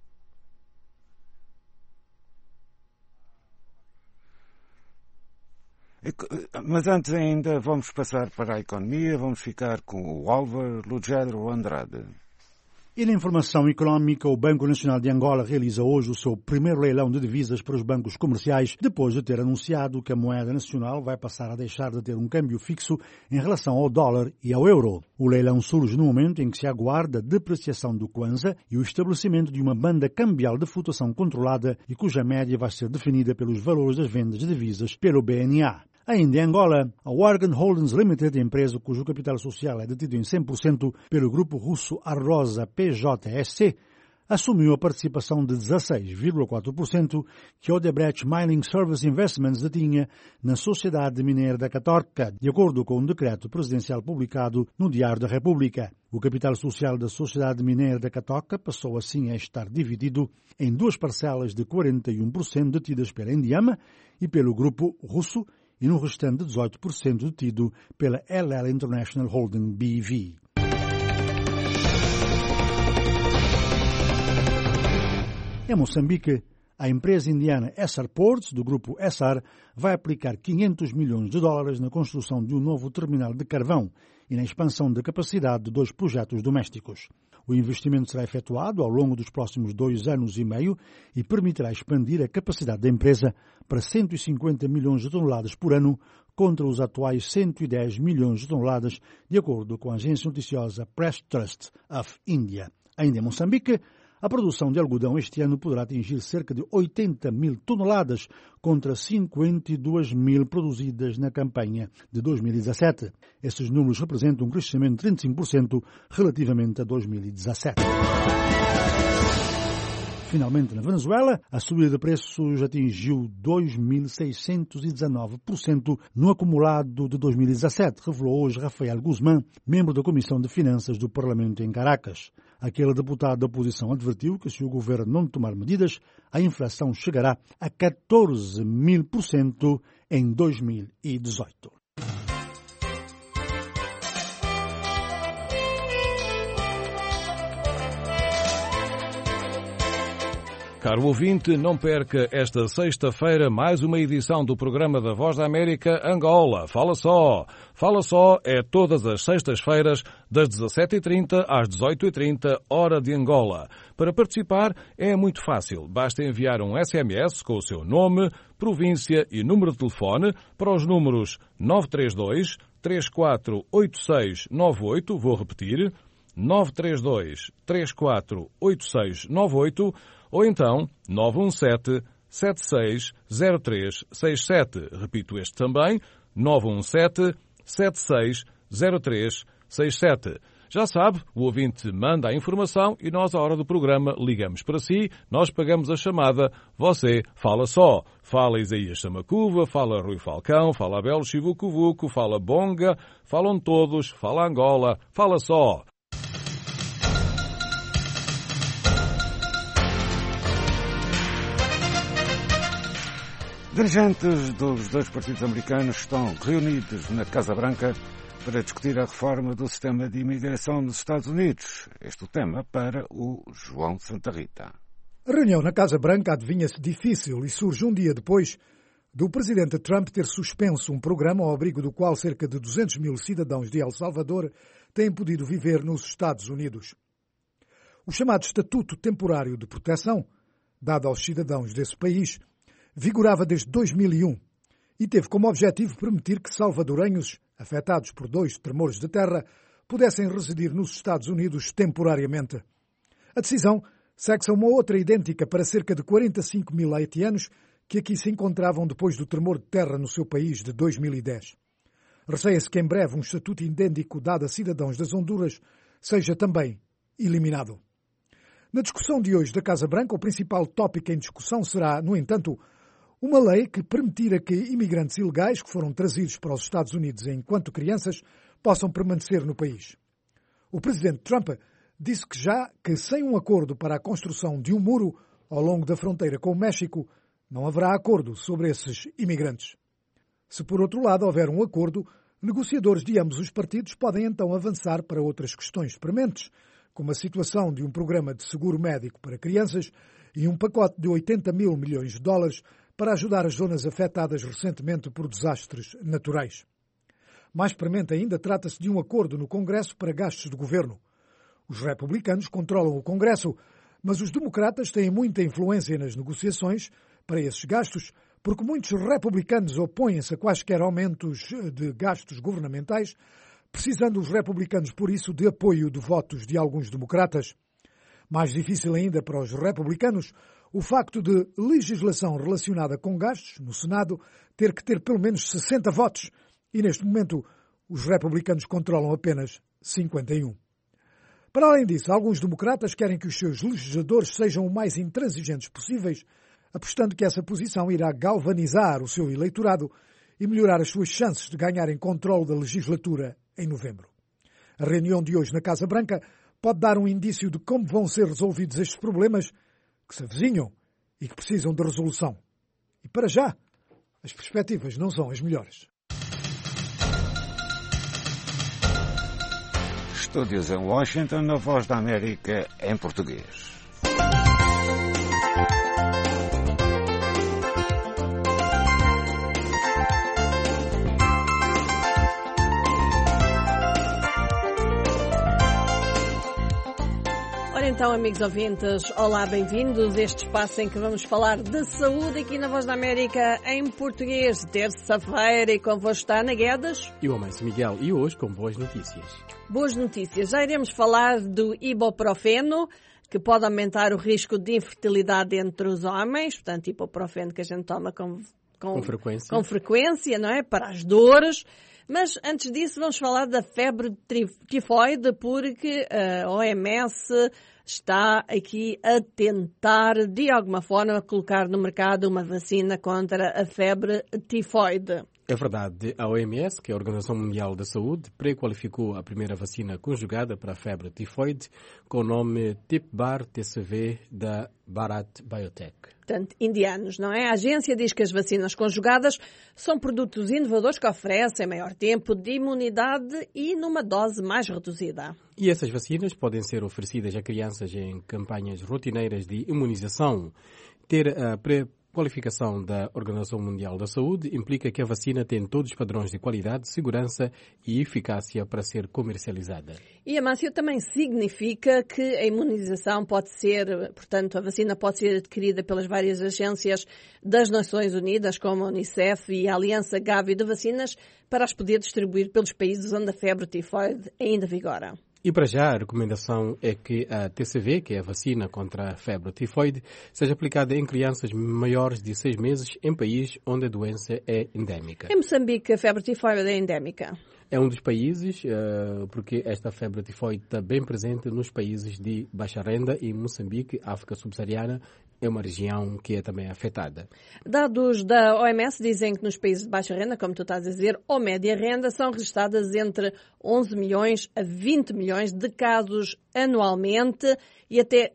Mas antes ainda vamos passar para a economia, vamos ficar com o Álvaro Lugero Andrade. E na informação económica, o Banco Nacional de Angola realiza hoje o seu primeiro leilão de divisas para os bancos comerciais, depois de ter anunciado que a moeda nacional vai passar a deixar de ter um câmbio fixo em relação ao dólar e ao euro. O leilão surge no momento em que se aguarda a depreciação do Kwanza e o estabelecimento de uma banda cambial de flutuação controlada e cuja média vai ser definida pelos valores das vendas de divisas pelo BNA. Ainda em Angola, a Wargan Holdings Limited, empresa cujo capital social é detido em 100% pelo grupo russo Arrosa PJSC, assumiu a participação de 16,4% que Odebrecht Mining Service Investments detinha na Sociedade Mineira da Católica, de acordo com um decreto presidencial publicado no Diário da República. O capital social da Sociedade Mineira da Católica passou assim a estar dividido em 2 parcelas de 41% detidas pela Indiama e pelo grupo russo, e no restante 18% detido pela LL International Holding BV. Em Moçambique, A empresa indiana Essar Ports, do grupo Essar, vai aplicar $500 milhões na construção de um novo terminal de carvão e na expansão da capacidade de 2 projetos domésticos. O investimento será efetuado ao longo dos próximos 2 anos e meio e permitirá expandir a capacidade da empresa para 150 milhões de toneladas por ano, contra os atuais 110 milhões de toneladas, de acordo com a agência noticiosa Press Trust of India. Ainda em Moçambique, a produção de algodão este ano poderá atingir cerca de 80 mil toneladas contra 52 mil produzidas na campanha de 2017. Esses números representam um crescimento de 35% relativamente a 2017. Finalmente, na Venezuela, a subida de preços atingiu 2.619% no acumulado de 2017, revelou hoje Rafael Guzmán, membro da Comissão de Finanças do Parlamento em Caracas. Aquele deputado da oposição advertiu que, se o governo não tomar medidas, a inflação chegará a 14.000% em 2018. Caro ouvinte, não perca esta sexta-feira mais uma edição do programa da Voz da América Angola. Fala só! Fala só é todas as sextas-feiras, das 17h30 às 18h30, hora de Angola. Para participar é muito fácil. Basta enviar um SMS com o seu nome, província e número de telefone para os números 932 348698, vou repetir, 932 348698, ou então 917-760367. Repito este também, 917-760367. Já sabe, o ouvinte manda a informação e nós, à hora do programa, ligamos para si, nós pagamos a chamada, você fala só. Fala Isaías Samacuva, fala Rui Falcão, fala Abel Chivucovuco, fala Bonga, falam todos, fala Angola, fala só. Dirigentes dos 2 partidos americanos estão reunidos na Casa Branca para discutir a reforma do sistema de imigração nos Estados Unidos. Este é o tema para o João Santa Rita. A reunião na Casa Branca adivinha-se difícil e surge um dia depois do presidente Trump ter suspenso um programa ao abrigo do qual cerca de 200 mil cidadãos de El Salvador têm podido viver nos Estados Unidos. O chamado Estatuto Temporário de Proteção, dado aos cidadãos desse país, vigorava desde 2001 e teve como objetivo permitir que salvadorenhos afetados por 2 tremores de terra pudessem residir nos Estados Unidos temporariamente. A decisão segue-se a uma outra idêntica para cerca de 45 mil haitianos que aqui se encontravam depois do tremor de terra no seu país de 2010. Receia-se que em breve um estatuto idêntico dado a cidadãos das Honduras seja também eliminado. Na discussão de hoje da Casa Branca, o principal tópico em discussão será, no entanto, uma lei que permitira que imigrantes ilegais que foram trazidos para os Estados Unidos enquanto crianças possam permanecer no país. O presidente Trump disse que sem um acordo para a construção de um muro ao longo da fronteira com o México, não haverá acordo sobre esses imigrantes. Se, por outro lado, houver um acordo, negociadores de ambos os partidos podem então avançar para outras questões prementes, como a situação de um programa de seguro médico para crianças e um pacote de 80 mil milhões de dólares para ajudar as zonas afetadas recentemente por desastres naturais. Mais premente ainda, trata-se de um acordo no Congresso para gastos do governo. Os republicanos controlam o Congresso, mas os democratas têm muita influência nas negociações para esses gastos, porque muitos republicanos opõem-se a quaisquer aumentos de gastos governamentais, precisando os republicanos, por isso, de apoio de votos de alguns democratas. Mais difícil ainda para os republicanos, o facto de legislação relacionada com gastos, no Senado, ter que ter pelo menos 60 votos, e neste momento os republicanos controlam apenas 51. Para além disso, alguns democratas querem que os seus legisladores sejam o mais intransigentes possíveis, apostando que essa posição irá galvanizar o seu eleitorado e melhorar as suas chances de ganharem controle da legislatura em novembro. A reunião de hoje na Casa Branca pode dar um indício de como vão ser resolvidos estes problemas que se avizinham e que precisam de resolução. E para já, as perspectivas não são as melhores. Estúdios em Washington, na Voz da América, em português. então, amigos ouvintes, olá, bem-vindos a este espaço em que vamos falar de saúde aqui na Voz da América em português, terça-feira, e convosco está Ana Guedes e o Amancio Miguel, e hoje com boas notícias. Boas notícias, já iremos falar do ibuprofeno, que pode aumentar o risco de infertilidade entre os homens, portanto, ibuprofeno que a gente toma com frequência, não é? Para as dores. Mas antes disso vamos falar da febre tifoide, porque a OMS está aqui a tentar de alguma forma colocar no mercado uma vacina contra a febre tifoide. É verdade, a OMS, que é a Organização Mundial da Saúde, pré-qualificou a primeira vacina conjugada para a febre tifoide com o nome TIPBAR-TCV da Bharat Biotech. Portanto, indianos, não é? A agência diz que as vacinas conjugadas são produtos inovadores que oferecem maior tempo de imunidade e numa dose mais reduzida. E essas vacinas podem ser oferecidas a crianças em campanhas rotineiras de imunização. Ter a qualificação da Organização Mundial da Saúde implica que a vacina tem todos os padrões de qualidade, segurança e eficácia para ser comercializada. E, Amácio, também significa que a imunização pode ser, portanto, a vacina pode ser adquirida pelas várias agências das Nações Unidas, como a Unicef e a Aliança Gavi de Vacinas, para as poder distribuir pelos países onde a febre tifoide ainda vigora. E para já, a recomendação é que a TCV, que é a vacina contra a febre tifoide, seja aplicada em crianças maiores de 6 meses em países onde a doença é endémica. Em Moçambique, a febre tifoide é endémica? É um dos países, porque esta febre tifoide está bem presente nos países de baixa renda e Moçambique, África subsaariana, é uma região que é também afetada. Dados da OMS dizem que nos países de baixa renda, como tu estás a dizer, ou média renda, são registradas entre 11 milhões a 20 milhões de casos anualmente e até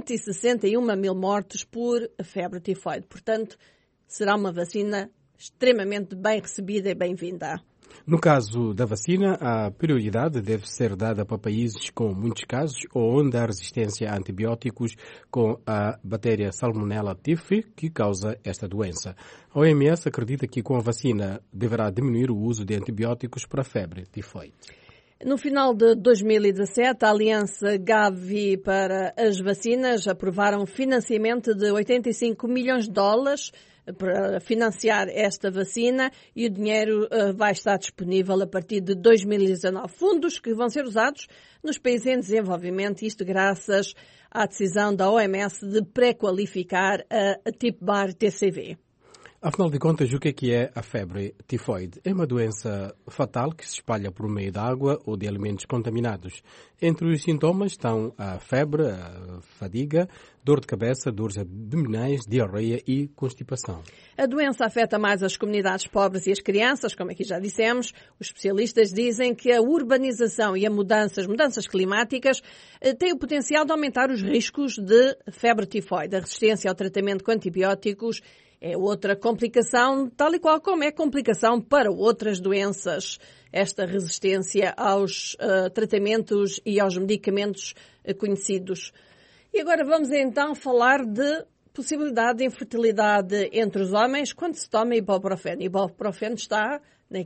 161 mil mortes por febre tifoide. Portanto, será uma vacina extremamente bem recebida e bem-vinda. No caso da vacina, a prioridade deve ser dada para países com muitos casos ou onde há resistência a antibióticos com a bactéria Salmonella typhi, que causa esta doença. A OMS acredita que com a vacina deverá diminuir o uso de antibióticos para a febre tifoide. No final de 2017, a Aliança Gavi para as Vacinas aprovaram financiamento de 85 milhões de dólares para financiar esta vacina e o dinheiro vai estar disponível a partir de 2019. Fundos que vão ser usados nos países em desenvolvimento, isto graças à decisão da OMS de pré-qualificar a TIPBAR-TCV. Afinal de contas, o que é a febre tifoide? É uma doença fatal que se espalha por meio da água ou de alimentos contaminados. Entre os sintomas estão a febre, a fadiga, dor de cabeça, dores abdominais, diarreia e constipação. A doença afeta mais as comunidades pobres e as crianças, como aqui já dissemos. Os especialistas dizem que a urbanização e as mudanças climáticas têm o potencial de aumentar os riscos de febre tifoide. A resistência ao tratamento com antibióticos é outra complicação, tal e qual como é complicação para outras doenças, esta resistência aos tratamentos e aos medicamentos conhecidos. E agora vamos então falar de possibilidade de infertilidade entre os homens quando se toma ibuprofeno. Ibuprofeno está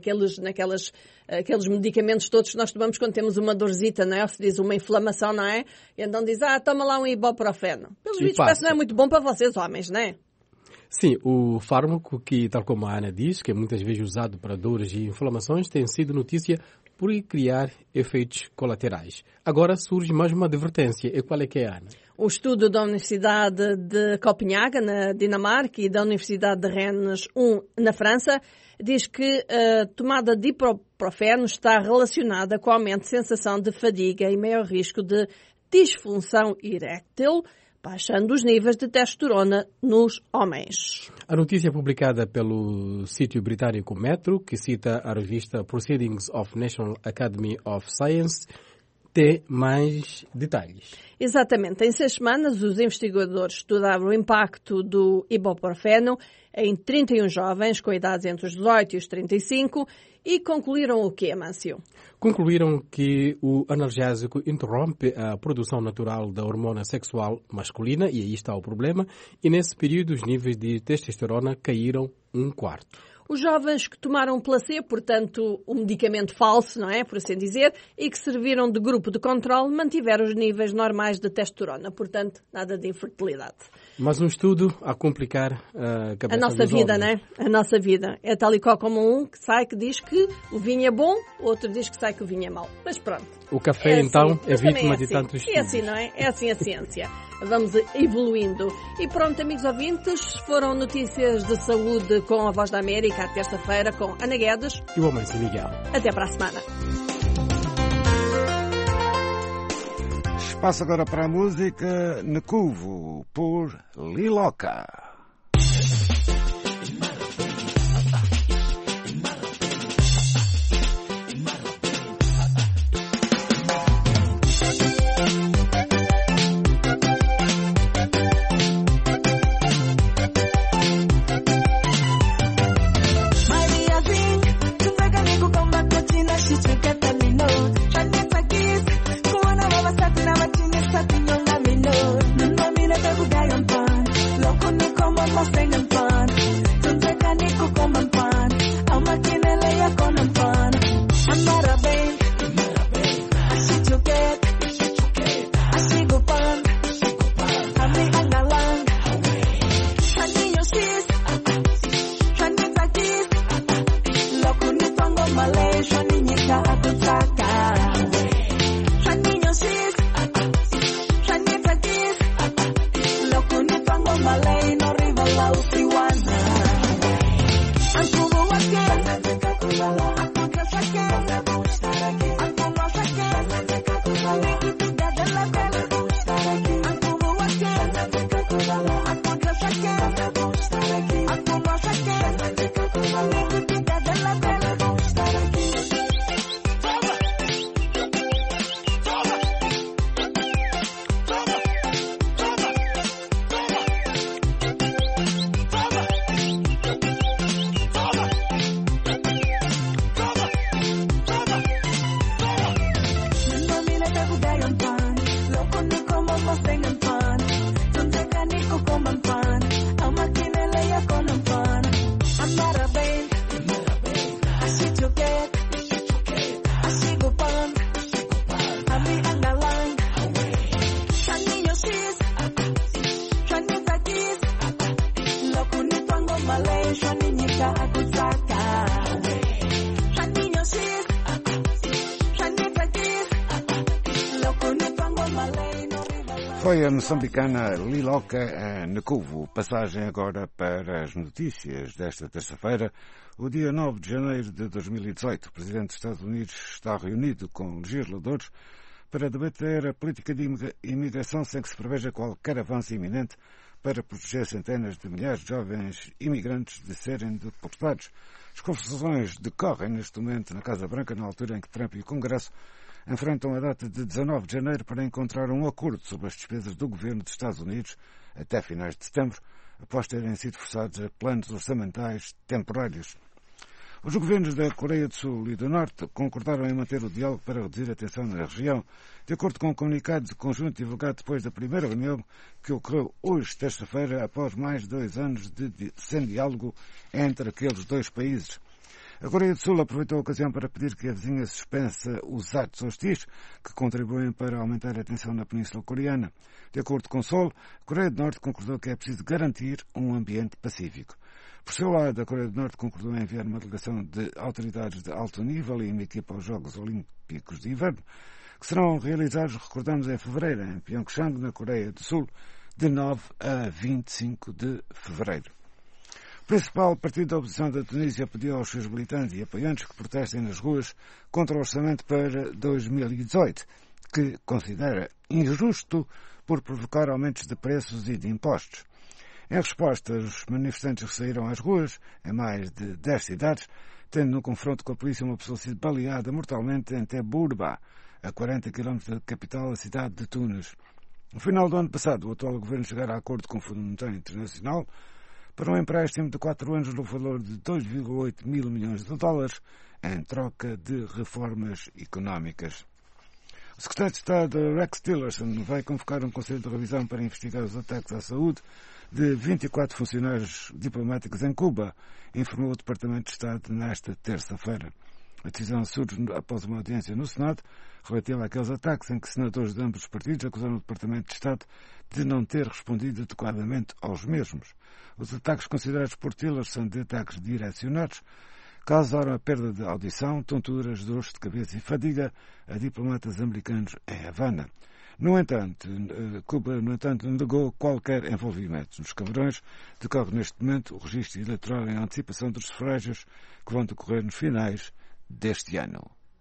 aqueles medicamentos todos que nós tomamos quando temos uma dorzita, não é? Ou se diz uma inflamação, não é? E então diz, toma lá um ibuprofeno. Pelos vídeos parece que não é muito bom para vocês, homens, não é? Sim, o fármaco que, tal como a Ana diz, que é muitas vezes usado para dores e inflamações, tem sido notícia por criar efeitos colaterais. Agora surge mais uma advertência. E qual é que é, Ana? O estudo da Universidade de Copenhaga, na Dinamarca, e da Universidade de Rennes 1, na França, diz que a tomada de ibuprofeno está relacionada com o aumento de sensação de fadiga e maior risco de disfunção eréctil, baixando os níveis de testosterona nos homens. A notícia é publicada pelo sítio britânico Metro, que cita a revista Proceedings of National Academy of Science, tem mais detalhes. Exatamente. Em 6 semanas, os investigadores estudaram o impacto do ibuprofeno em 31 jovens com idades entre os 18 e os 35 e concluíram o quê, Amâncio? Concluíram que o analgésico interrompe a produção natural da hormona sexual masculina, e aí está o problema, e nesse período os níveis de testosterona caíram 1/4. Os jovens que tomaram placebo, portanto, um medicamento falso, não é, por assim dizer, e que serviram de grupo de controle, mantiveram os níveis normais de testosterona, portanto, nada de infertilidade. Mas um estudo a complicar a cabeça a nossa vida, não é? A nossa vida. É tal e qual como um que sai que diz que o vinho é bom, outro diz que sai que o vinho é mau. Mas pronto. O café, então, é vítima de assim. tantos estudos. É assim, não é? É assim a ciência. Vamos evoluindo. E pronto, amigos ouvintes, foram notícias de saúde com a Voz da América, à terça-feira, com Ana Guedes e o Amancio Miguel. Até para a semana. Espaço agora para a música Nekuvu, por Liloca. Foi a moçambicana Liloca Nekuvu. Passagem agora para as notícias desta terça-feira. O dia 9 de janeiro de 2018, o Presidente dos Estados Unidos está reunido com legisladores para debater a política de imigração sem que se preveja qualquer avanço iminente para proteger centenas de milhares de jovens imigrantes de serem deportados. As conversações decorrem neste momento na Casa Branca, na altura em que Trump e o Congresso enfrentam a data de 19 de janeiro para encontrar um acordo sobre as despesas do governo dos Estados Unidos até finais de setembro, após terem sido forçados a planos orçamentais temporários. Os governos da Coreia do Sul e do Norte concordaram em manter o diálogo para reduzir a tensão na região, de acordo com um comunicado de conjunto divulgado depois da primeira reunião que ocorreu hoje, terça-feira, após mais de 2 anos sem diálogo entre aqueles dois países. A Coreia do Sul aproveitou a ocasião para pedir que a vizinha suspensa os atos hostis que contribuem para aumentar a tensão na Península Coreana. De acordo com Seul, a Coreia do Norte concordou que é preciso garantir um ambiente pacífico. Por seu lado, a Coreia do Norte concordou em enviar uma delegação de autoridades de alto nível e uma equipa aos Jogos Olímpicos de Inverno, que serão realizados, recordamos, em fevereiro, em Pyeongchang, na Coreia do Sul, de 9 a 25 de fevereiro. O principal partido da oposição da Tunísia pediu aos seus militantes e apoiantes que protestem nas ruas contra o orçamento para 2018, que considera injusto por provocar aumentos de preços e de impostos. Em resposta, os manifestantes que saíram às ruas, em mais de 10 cidades, tendo no confronto com a polícia uma pessoa sido baleada mortalmente em Teburba, a 40 km da capital, a cidade de Tunis. No final do ano passado, o atual governo chegara a acordo com o Fundo Monetário Internacional para um empréstimo de 4 anos no valor de 2,8 mil milhões de dólares em troca de reformas económicas. O secretário de Estado Rex Tillerson vai convocar um conselho de revisão para investigar os ataques à saúde de 24 funcionários diplomáticos em Cuba, informou o Departamento de Estado nesta terça-feira. A decisão surge após uma audiência no Senado relativa àqueles ataques em que senadores de ambos os partidos acusaram o Departamento de Estado de não ter respondido adequadamente aos mesmos. Os ataques considerados por Tillerson de ataques direcionados causaram a perda de audição, tonturas, dores de cabeça e fadiga a diplomatas americanos em Havana. No entanto, Cuba, negou qualquer envolvimento. Nos Camarões decorre neste momento o registro eleitoral em antecipação dos sufrágios que vão decorrer nos finais deste ano.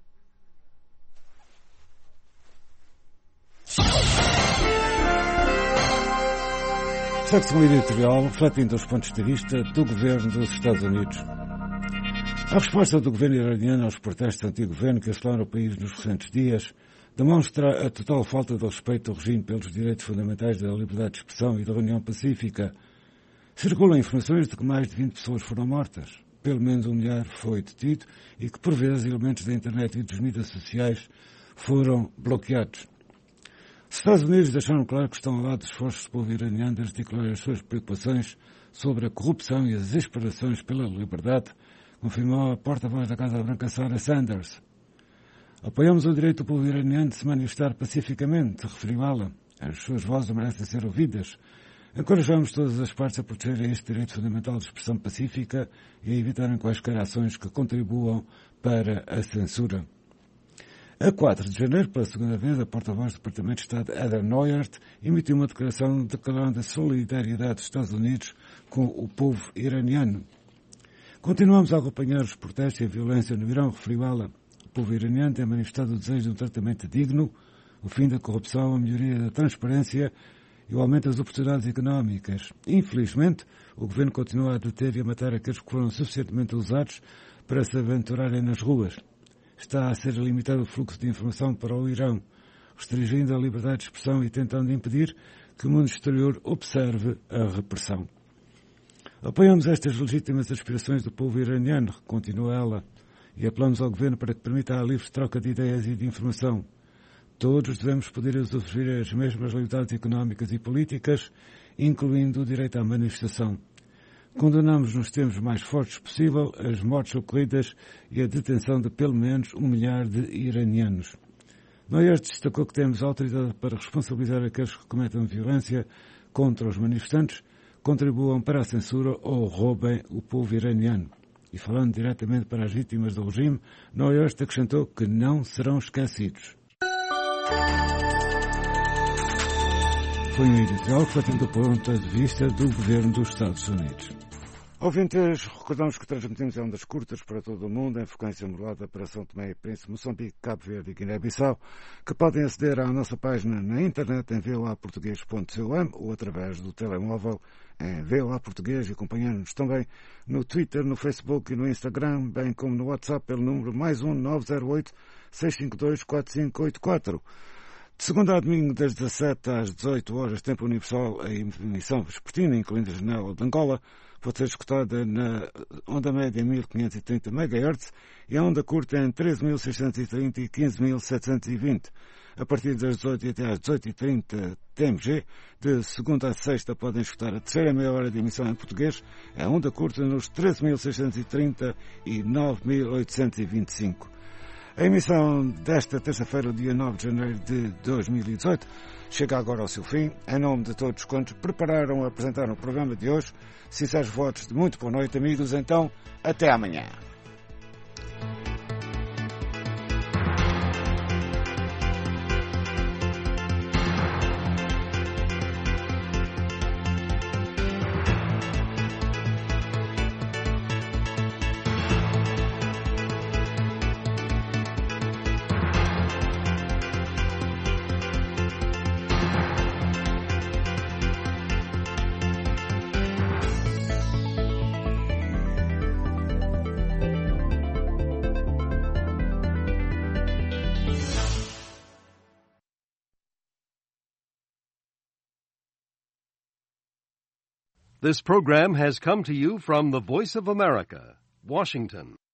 Segue-se um editorial refletindo os pontos de vista do governo dos Estados Unidos. A resposta do governo iraniano aos protestos anti-governo que assolaram o país nos recentes dias demonstra a total falta de respeito do regime pelos direitos fundamentais da liberdade de expressão e da reunião pacífica. Circulam informações de que mais de 20 pessoas foram mortas, pelo menos 1 milhar foi detido e que, por vezes, elementos da internet e dos mídias sociais foram bloqueados. Os Estados Unidos deixaram claro que estão ao lado dos esforços do povo iraniano de articular as suas preocupações sobre a corrupção e as aspirações pela liberdade, confirmou a porta-voz da Casa Branca Sarah Sanders. Apoiamos o direito do povo iraniano de se manifestar pacificamente, referiu ela. As suas vozes merecem ser ouvidas. Encorajamos todas as partes a protegerem este direito fundamental de expressão pacífica e a evitarem quaisquer ações que contribuam para a censura. A 4 de janeiro, pela segunda vez, a porta-voz do Departamento de Estado, Heather Nauert, emitiu uma declaração declarando a solidariedade dos Estados Unidos com o povo iraniano. Continuamos a acompanhar os protestos e a violência no Irão, referiu ela. O povo iraniano tem manifestado o desejo de um tratamento digno, o fim da corrupção, a melhoria da transparência e o aumento das oportunidades económicas. Infelizmente, o governo continua a deter e a matar aqueles que foram suficientemente usados para se aventurarem nas ruas. Está a ser limitado o fluxo de informação para o Irão, restringindo a liberdade de expressão e tentando impedir que o mundo exterior observe a repressão. Apoiamos estas legítimas aspirações do povo iraniano, continua ela, e apelamos ao governo para que permita a livre troca de ideias e de informação. Todos devemos poder usufruir as mesmas liberdades económicas e políticas, incluindo o direito à manifestação. Condenamos nos termos mais fortes possível as mortes ocorridas e a detenção de pelo menos 1 milhar de iranianos. Neuer destacou que temos autoridade para responsabilizar aqueles que cometem violência contra os manifestantes, contribuam para a censura ou roubem o povo iraniano. E falando diretamente para as vítimas do regime, Neuer acrescentou que não serão esquecidos. Foi um editorial refletindo o ponto de vista do governo dos Estados Unidos. Ouvintes, recordamos que transmitimos em ondas curtas para todo o mundo, em frequência modulada para São Tomé e Príncipe, Moçambique, Cabo Verde e Guiné-Bissau, que podem aceder à nossa página na internet em voaportugues.com ou através do telemóvel em VOA Português e acompanhando-nos também no Twitter, no Facebook e no Instagram, bem como no WhatsApp pelo número +1 908 652 4584. De segunda a domingo, das 17 às 18 horas, tempo universal, a emissão vespertina, incluindo a janela de Angola, pode ser escutada na onda média 1530 MHz e a onda curta em 13.630 e 15.720. A partir das 18 até às 18h30 TMG, de segunda a sexta podem escutar a terceira meia hora de emissão em português, a onda curta nos 13.630 e 9.825. A emissão desta terça-feira, dia 9 de janeiro de 2018, chega agora ao seu fim. Em nome de todos quantos prepararam e apresentaram o programa de hoje, sinceros votos de muito boa noite, amigos. Então, até amanhã. This program has come to you from the Voice of America, Washington.